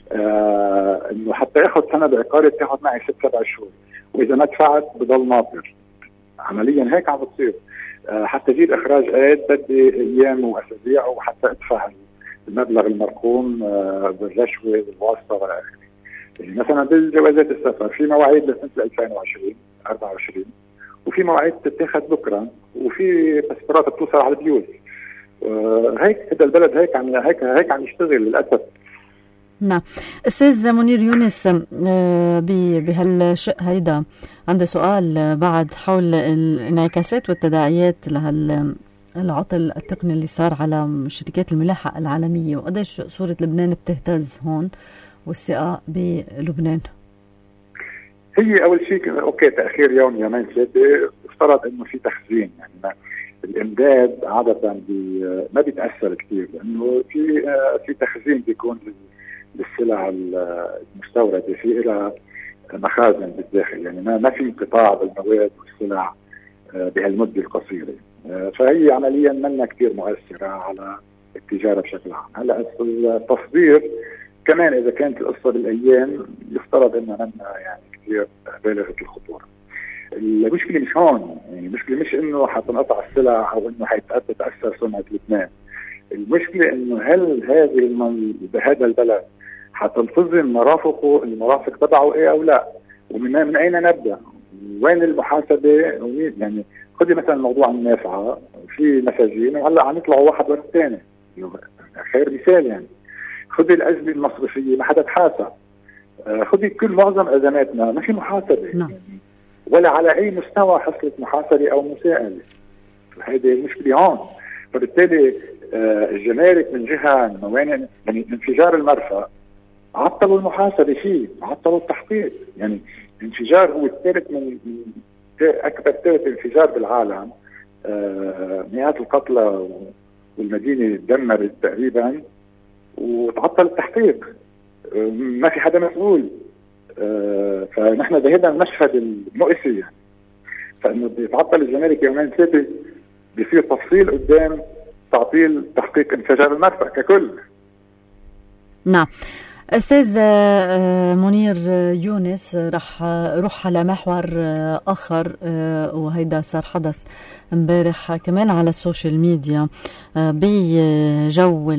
آه إنه حتى ياخذ سند عقاري بتاخذ معي ست سبع شهور، وإذا ما دفعت بضل ناطر. عمليا هيك عم بتصير. آه حتى جيب إخراج عيب بدي أيام وأسابيع، وحتى أدفع المبلغ المرقوم آه بالرشوة بالواسطة وإلى آخره. يعني مثلا بالجوازات السفر في مواعيد لسنة ألفين وعشرين أربعة وعشرين، وفي مواعيد تتاخذ بكرة، وفي باسبورات بتوصل على البيوت. هيك هذا البلد هيك عم هيك هيك عم يشتغل للاسف. نعم. استاذ منير يونس، بهالشق هيدا عندي سؤال بعد حول الانعكاسات والتداعيات لهالعطل التقني اللي صار على شركات الملاحة العالمية، وقديش صورة لبنان بتهتز هون والثقة بلبنان. هي اول شيء اوكي تاخير يوم يومين ثلاثه، افترض انه في تخزين. يعني ما الامداد عاده بي ما بيتاثر كثير، لانه في في تخزين بيكون للسلع المستورده، في لها مخازن بالداخل. يعني ما ما في انقطاع بالمواد والسلع بهالمده القصيره. فهي عمليا منا كثير مؤثره على التجاره بشكل عام. هلا التصدير كمان اذا كانت القصه بالايام يفترض انها منا يعني كثير بالغه الخطوره. المشكله مش هون، يعني المشكله مش انه حتنقطع السلع او انه حيتاثر سمعه لبنان. المشكله انه هل هذه المن... بهذا البلد حتلتزم مرافقه المرافق تبعه ايه او لا؟ ومن من اين نبدا؟ وين المحاسبه؟ يعني خذي مثلا موضوع النافعه، في مساجين وهلا عم يطلعوا واحد ورا الثاني، خير مثال. يعني خذي الازمه المصرفيه ما حدا تحاسب. خذي كل معظم ازماتنا ما في محاسبه. نعم. ولا على اي مستوى حصلت محاسبه او مساءله. هذه المشكله هون. فبالتالي آه الجمارك من جهه موانئ، يعني انفجار المرفأ عطلوا المحاسبه فيه، عطلوا التحقيق. يعني انفجار هو الثالث من اكبر ثالث انفجار بالعالم. آه مئات القتلى والمدينه تدمرت تقريبا وتعطل التحقيق. آه ما في حدا مسؤول. آه فنحن ذهبنا المشهد المؤسي. يعني فانه بيتعطل الجمارك يومين ثلاثه بيصير تفصيل قدام تعطيل تحقيق انفجار المرفأ ككل. نعم. أستاذ منير يونس، رح روح على محور آخر، وهيدا صار حدث امبارح كمان على السوشيال ميديا بجو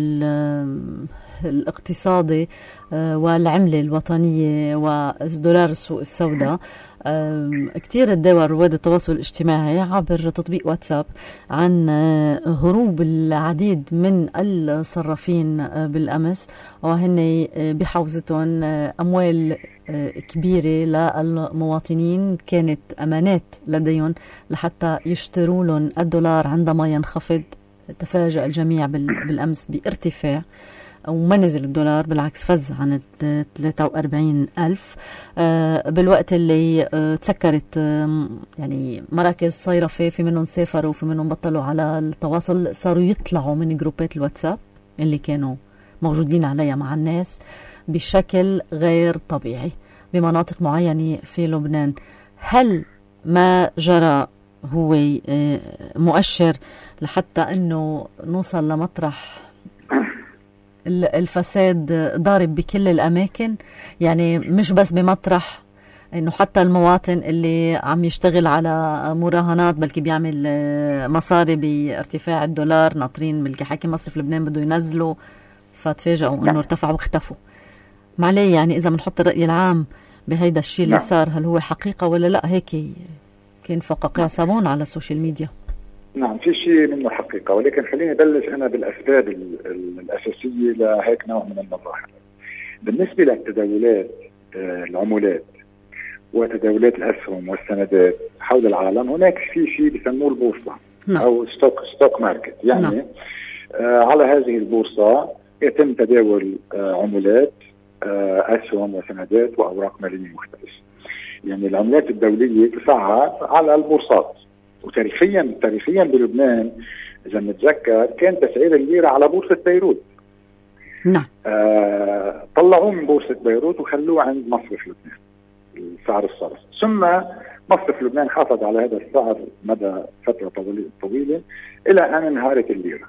الاقتصادي والعملة الوطنية والدولار السوق السوداء. كتير الدول رواد التواصل الاجتماعي عبر تطبيق واتساب عن هروب العديد من الصرافين بالأمس، وهن بحوزتهم أموال كبيرة للمواطنين كانت أمانات لديهم لحتى يشتروا لهم الدولار عندما ينخفض. تفاجأ الجميع بالأمس بارتفاع، وما نزل الدولار، بالعكس فز عن ثلاثة وأربعين ألف. بالوقت اللي تسكرت يعني مراكز صيرفة، في منهم سافروا وفي منهم بطلوا على التواصل، صاروا يطلعوا من جروبات الواتساب اللي كانوا موجودين عليها مع الناس بشكل غير طبيعي بمناطق معينة في لبنان. هل ما جرى هو مؤشر لحتى أنه نوصل لمطرح الفساد ضارب بكل الأماكن؟ يعني مش بس بمطرح انه حتى المواطن اللي عم يشتغل على مراهنات بلكي بيعمل مصاري بارتفاع الدولار، ناطرين بلكي حكي مصرف لبنان بده ينزلوا، فتفاجئوا انه ارتفعوا واختفوا. معليه يعني اذا بنحط الرأي العام بهيدا الشيء اللي صار، هل هو حقيقة ولا لا؟ هيك كان فقاقيع صابون على السوشيال ميديا. نعم في شيء منه حقيقة، ولكن خليني بلش أنا بالأسباب الأساسية لهيك نوع من المظاهر. بالنسبة للتداولات العملات وتداولات الأسهم والسندات حول العالم، هناك في شيء بيسموه البورصة. نعم. أو ستوك ستوك ماركت، يعني نعم. آه على هذه البورصة يتم تداول آه عملات آه أسهم وسندات وأوراق مالية مختلفة. يعني العملات الدولية تسعر على البورصات، وتاريخيا تاريخيا بلبنان إذا نتذكر كان تسعير الليرة على بورصة بيروت. نعم. آه طلعوه من بورصة بيروت وخلوه عند مصرف لبنان السعر الصرف، ثم مصرف لبنان حافظ على هذا السعر مدى فترة طويلة إلى أن انهارت الليرة.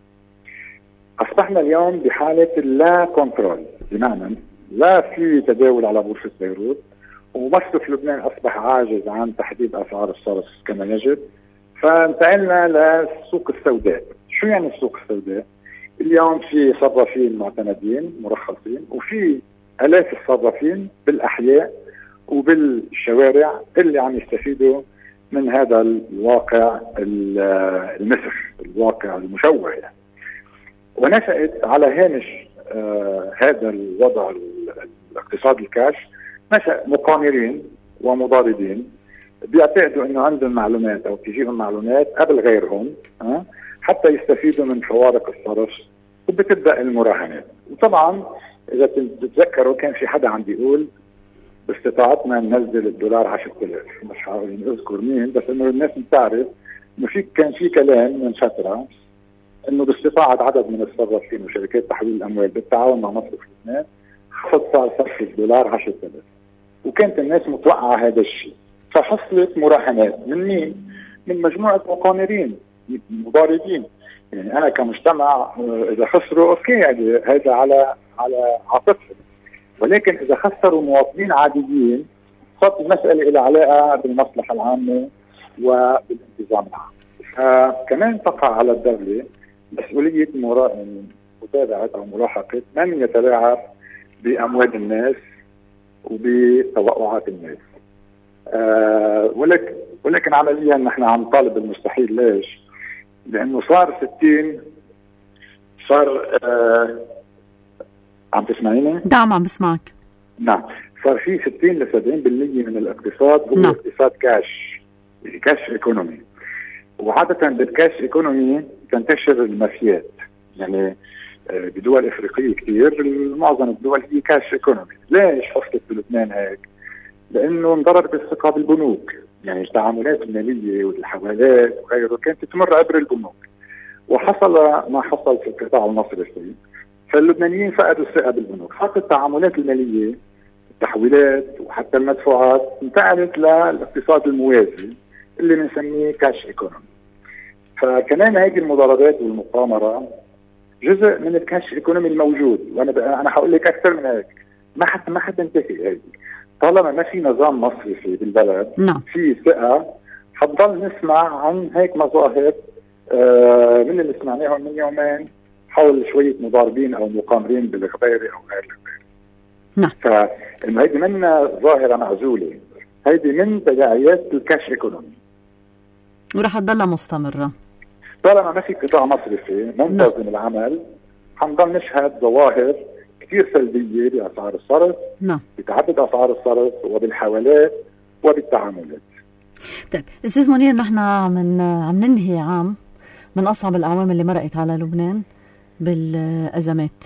أصبحنا اليوم بحالة لا كنترول، بمعنى لا في تداول على بورصة بيروت، ومصرف لبنان أصبح عاجز عن تحديد أسعار الصرف كما يجب، فانتقلنا للسوق السوداء. شو يعني السوق السوداء؟ اليوم في صرافين معتمدين مرخصين، وفي آلاف الصرافين بالأحياء وبالشوارع اللي عم يستفيدوا من هذا الواقع المسخ، الواقع المشوه يعني. ونشأت على هامش آه هذا الوضع الاقتصادي الكاش، نشأ مقامرين ومضاربين بيعتقدوا انه عندهم معلومات او تجيهم معلومات قبل غيرهم أه؟ حتى يستفيدوا من فوارق الصرف، وبتبدأ المراهنات. وطبعا اذا تتذكروا كان في حدا عم بيقول باستطاعتنا ننزل الدولار عشرة آلاف، مش عارف اذكر مين، بس انه الناس بتعرف انه في كان في كلام من فتره انه باستطاعه عدد من الصرافين وشركات تحويل الاموال بالتعاون مع مصرف لبنان خفض سعر صرف الدولار عشرة آلاف، وكانت الناس متوقعه هذا الشيء. فحصلت مراهنات من مين؟ من مجموعه مقامرين مضاربين. يعني انا كمجتمع اذا خسروا اوكي، يعني هذا على على عاطفتهم، ولكن اذا خسروا مواطنين عاديين صارت المساله لها علاقه بالمصلحه العامه وبالانتظام العام. فكمان تقع على الدوله مسؤوليه متابعه او ملاحقه من يتلاعب باموال الناس وبتوقعات الناس. آه ولكن ولكن عمليا نحن عم نطالب بالمستحيل. ليش؟ لانه صار ستين صار آه عم تسمعيني؟ نعم عم بسمعك. نعم، صار في ستين لسبعين بالمية من الاقتصاد هو نعم. اقتصاد كاش، كاش ايكونومي. وعادة بالكاش ايكونومي تنتشر المافيات، يعني بدول افريقية كثير معظم الدول هي كاش ايكونومي. ليش حصلت بلبنان هيك؟ لانه انضربت الثقة بالبنوك، يعني التعاملات المالية والحوالات وغيره كانت تمر عبر البنوك، وحصل ما حصل في القطاع المصرفي، فاللبنانيين فقدوا الثقة بالبنوك، حتى التعاملات المالية التحويلات وحتى المدفوعات انتقلت للاقتصاد الموازي اللي بنسميه كاش ايكونومي. فكمان هذه المضاربات والمقامرة جزء من الكاش ايكونومي الموجود، وانا انا هقول لك اكثر من هيك، ما حتى ما حتنتهي هذه طالما ما في نظام مصرفي بالبلد. نعم. في ثقة، حنضل نسمع عن هيك مظاهر آه من اللي سمعناهم من يومين حول شوية مضاربين أو مقامرين بالغبيرة أو غير الغبيرة. نعم. فإنه هيدي من ظاهرة معزولة، هيدي من تداعيات الكاش ايكونومي، ورح تضلها مستمرة طالما ما في قطاع مصرفي منتظم. نعم. العمل حنضل نشهد ظواهر كثير سلبية بأسعار الصرف. نعم. بتعدد أسعار الصرف وبالحوالات وبالتعاملات. طيب أستاذ منير، نحن عم عم ننهي عام من أصعب الأعوام اللي مرقت على لبنان بالأزمات،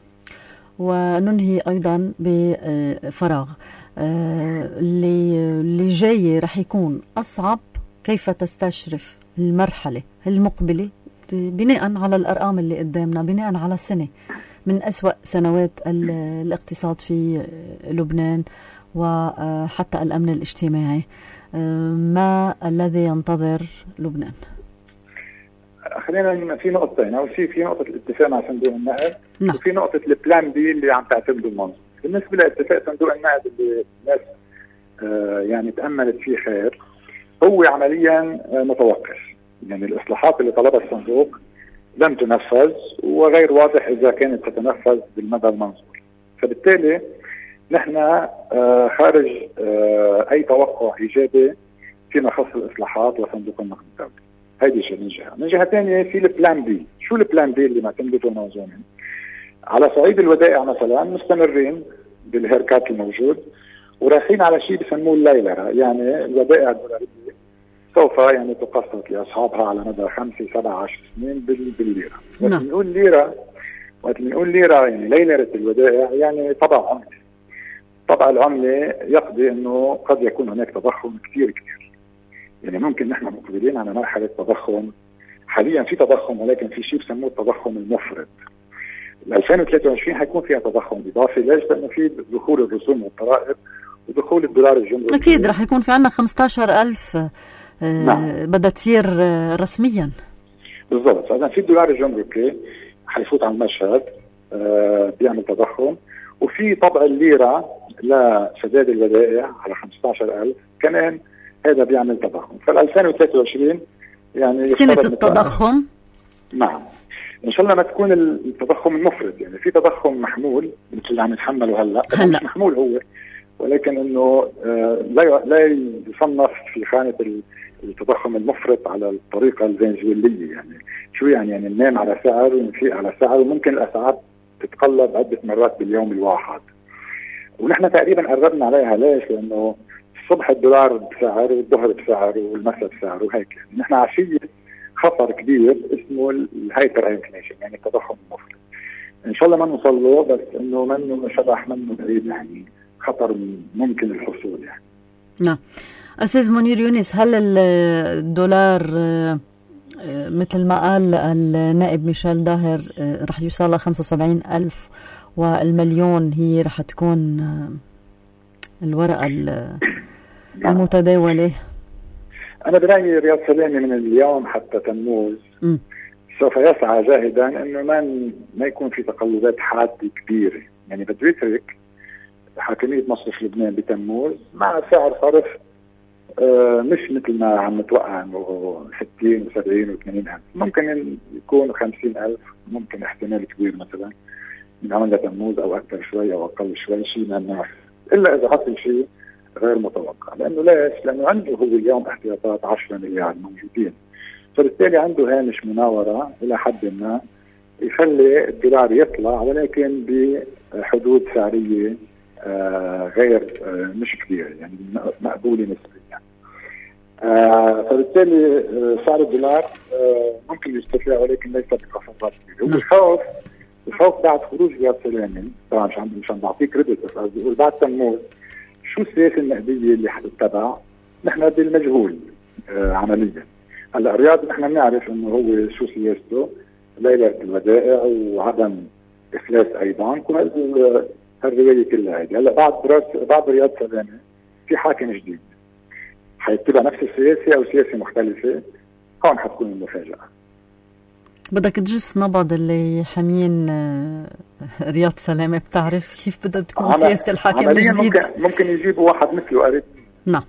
وننهي أيضا بفراغ. اللي اللي جاي رح يكون أصعب. كيف تستشرف المرحلة المقبلة بناء على الأرقام اللي قدامنا، بناء على السنة من أسوأ سنوات الاقتصاد في لبنان وحتى الأمن الاجتماعي؟ ما الذي ينتظر لبنان؟ خلينا في نقطتين، أو في في نقطة الاتفاق مع صندوق النقد. نعم. وفي نقطة البلان بي اللي عم تعتمده المنظمة. بالنسبة لاتفاق صندوق النقد اللي الناس يعني تأملت فيه خير هو عمليا متوقف. يعني الإصلاحات اللي طلبها الصندوق لم تنفذ، وغير واضح إذا كانت تتنفذ بالمدى المنظور. فبالتالي نحن خارج أي توقع إيجابي فيما يخص الإصلاحات وصندوق النقد الدولي. هيدي شيء من جهة. من جهة ثانية في البلان بي. شو البلان بي اللي معتمدته المنظومة؟ على صعيد الودائع مثلا مستمرين بالهيركات الموجود، ورايحين على شيء بسموه الليلرة، يعني الودائع الدولارية سوف يعني تقسط لأصحابها على مدى خمسة سبعة عشر سنين بالليرة. وقت بنقول ليرة وقت بنقول ليرة يعني ليلرة الودائع، يعني طبع عملة. طبع العملة يقضي أنه قد يكون هناك تضخم كثير كثير. يعني ممكن نحن مقبلين على مرحلة تضخم، حاليا في تضخم ولكن في شيء بسموه التضخم المفرط. ألفين وثلاثة وعشرين حيكون فيها تضخم إضافي. ليش؟ لأنه في دخول الرسوم والضرائب ودخول الدولار الجمركي. أكيد رح يكون في عنا خمسة عشر ألف آه نعم. بدأ تصير آه رسميا بالضبط. فإذا في الدولار الجمركي حيفوت على المشهد آه بيعمل تضخم، وفي طبع الليرة لسداد الودائع على خمسة عشر ألف كمان هذا بيعمل تضخم. فألفين وثلاثة وعشرين يعني سنة التضخم. نعم ان شاء الله ما تكون التضخم المفرط. يعني في تضخم محمول مثل اللي عم يتحمله هلا هلا محمول هو، ولكن انه آه لا لا يصنف في خانه التضخم المفرط على الطريقه الفنزويليه. يعني شو يعني؟ يعني ننام على سعر ونفيق على سعر، وممكن الاسعار تتقلب عده مرات باليوم الواحد. ونحن تقريبا قربنا عليها. ليش؟ لانه الصبح الدولار بسعر والظهر بسعر والمساء بسعر وهيك. يعني نحن عشيه خطر كبير اسمه الهايبر انفليشن، يعني التضخم المفرط. ان شاء الله ما نوصل له، بس انه منه شبح منه بعيد، يعني خطر ممكن الحصول يعني. نعم. أستاذ منير يونس، هل الدولار مثل ما قال النائب ميشيل داهر رح يوصل ل خمسة وسبعين ألف، والمليون هي رح تكون الورقة المتداولة؟ أنا برأيي رياض سلامة من اليوم حتى تموز م. سوف يسعى جاهدا إنه ما ما يكون في تقلبات حادة كبيرة. يعني بده يترك حاكمية مصرف لبنان بتموز مع سعر صرف آه مش مثل ما عم نتوقع إنه ستين وسبعين وثمانين ألف، ممكن يكون خمسين ألف، ممكن احتمال كبير مثلا من عمل تموز أو أكثر شوي أو أقل شوي، شيء ما بنعرف إلا إذا حصل شيء غير متوقع. لأنه ليش؟ لأنه عنده هو اليوم احتياطات عشرة مليار موجودين، فبالتالي عنده هامش مناورة إلى حد ما يخلي الدولار يطلع، ولكن بحدود سعرية آه غير آه مش كبيرة، يعني مقبولة نسبيا. آه فبالتالي آه سعر الدولار آه ممكن يرتفع، ولكن ليس بخفضات كبيرة. والخوف الخوف بعد خروج رياض سلامة، طبعا مش عم مش عم بعطيك كريدت، بس قصدي اقول بعد تموز شو السياسة النقدية اللي حتتبع؟ نحن بالمجهول آه عمليا. هلا الرياض نحن بنعرف انه هو شو سياسته، ليلة الودائع وعدم افلاس اي بنك وهالرواية كلها هيدي. هلا بعد بعد رياض سلامة في حاكم جديد حيتبع نفس السياسة او سياسة مختلفة، هون حتكون المفاجأة. بدك تجس نبض اللي حامين رياض سلامة، بتعرف كيف بدها تكون سياسة الحاكم الجديد؟ ممكن, ممكن يجيبوا واحد مثله قريب. نعم.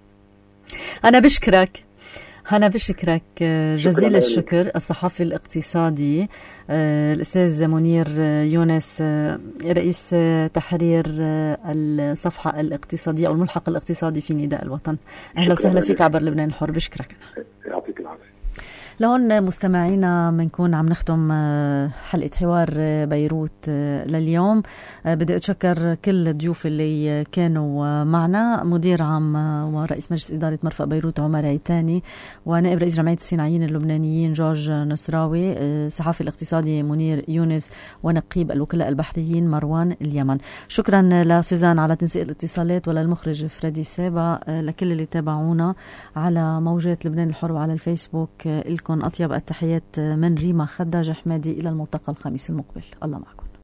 أنا بشكرك أنا بشكرك جزيل الشكر الصحفي الاقتصادي الأستاذ منير يونس، رئيس تحرير الصفحة الاقتصادية أو الملحق الاقتصادي في نداء الوطن. أهلا وسهلا فيك عبر لبنان الحر. بشكرك. يعطيك العافية. لهون مستمعينا بنكون عم نختم حلقة حوار بيروت لليوم. بدي أتشكر كل الضيوف اللي كانوا معنا، مدير عام ورئيس مجلس إدارة مرفأ بيروت عمر عيتاني، ونائب رئيس جمعية الصناعيين اللبنانيين جورج نصراوي، الصحفي الاقتصادي منير يونس، ونقيب الوكلاء البحريين مروان اليمن. شكرا لسوزان على تنسيق الاتصالات، وللمخرج فريدي سابا، لكل اللي تابعونا على موجات لبنان الحر وعلى الفيسبوك. لكم أطيب التحيات من ريما خداج حمادي. إلى الملتقى الخميس المقبل. الله معكم.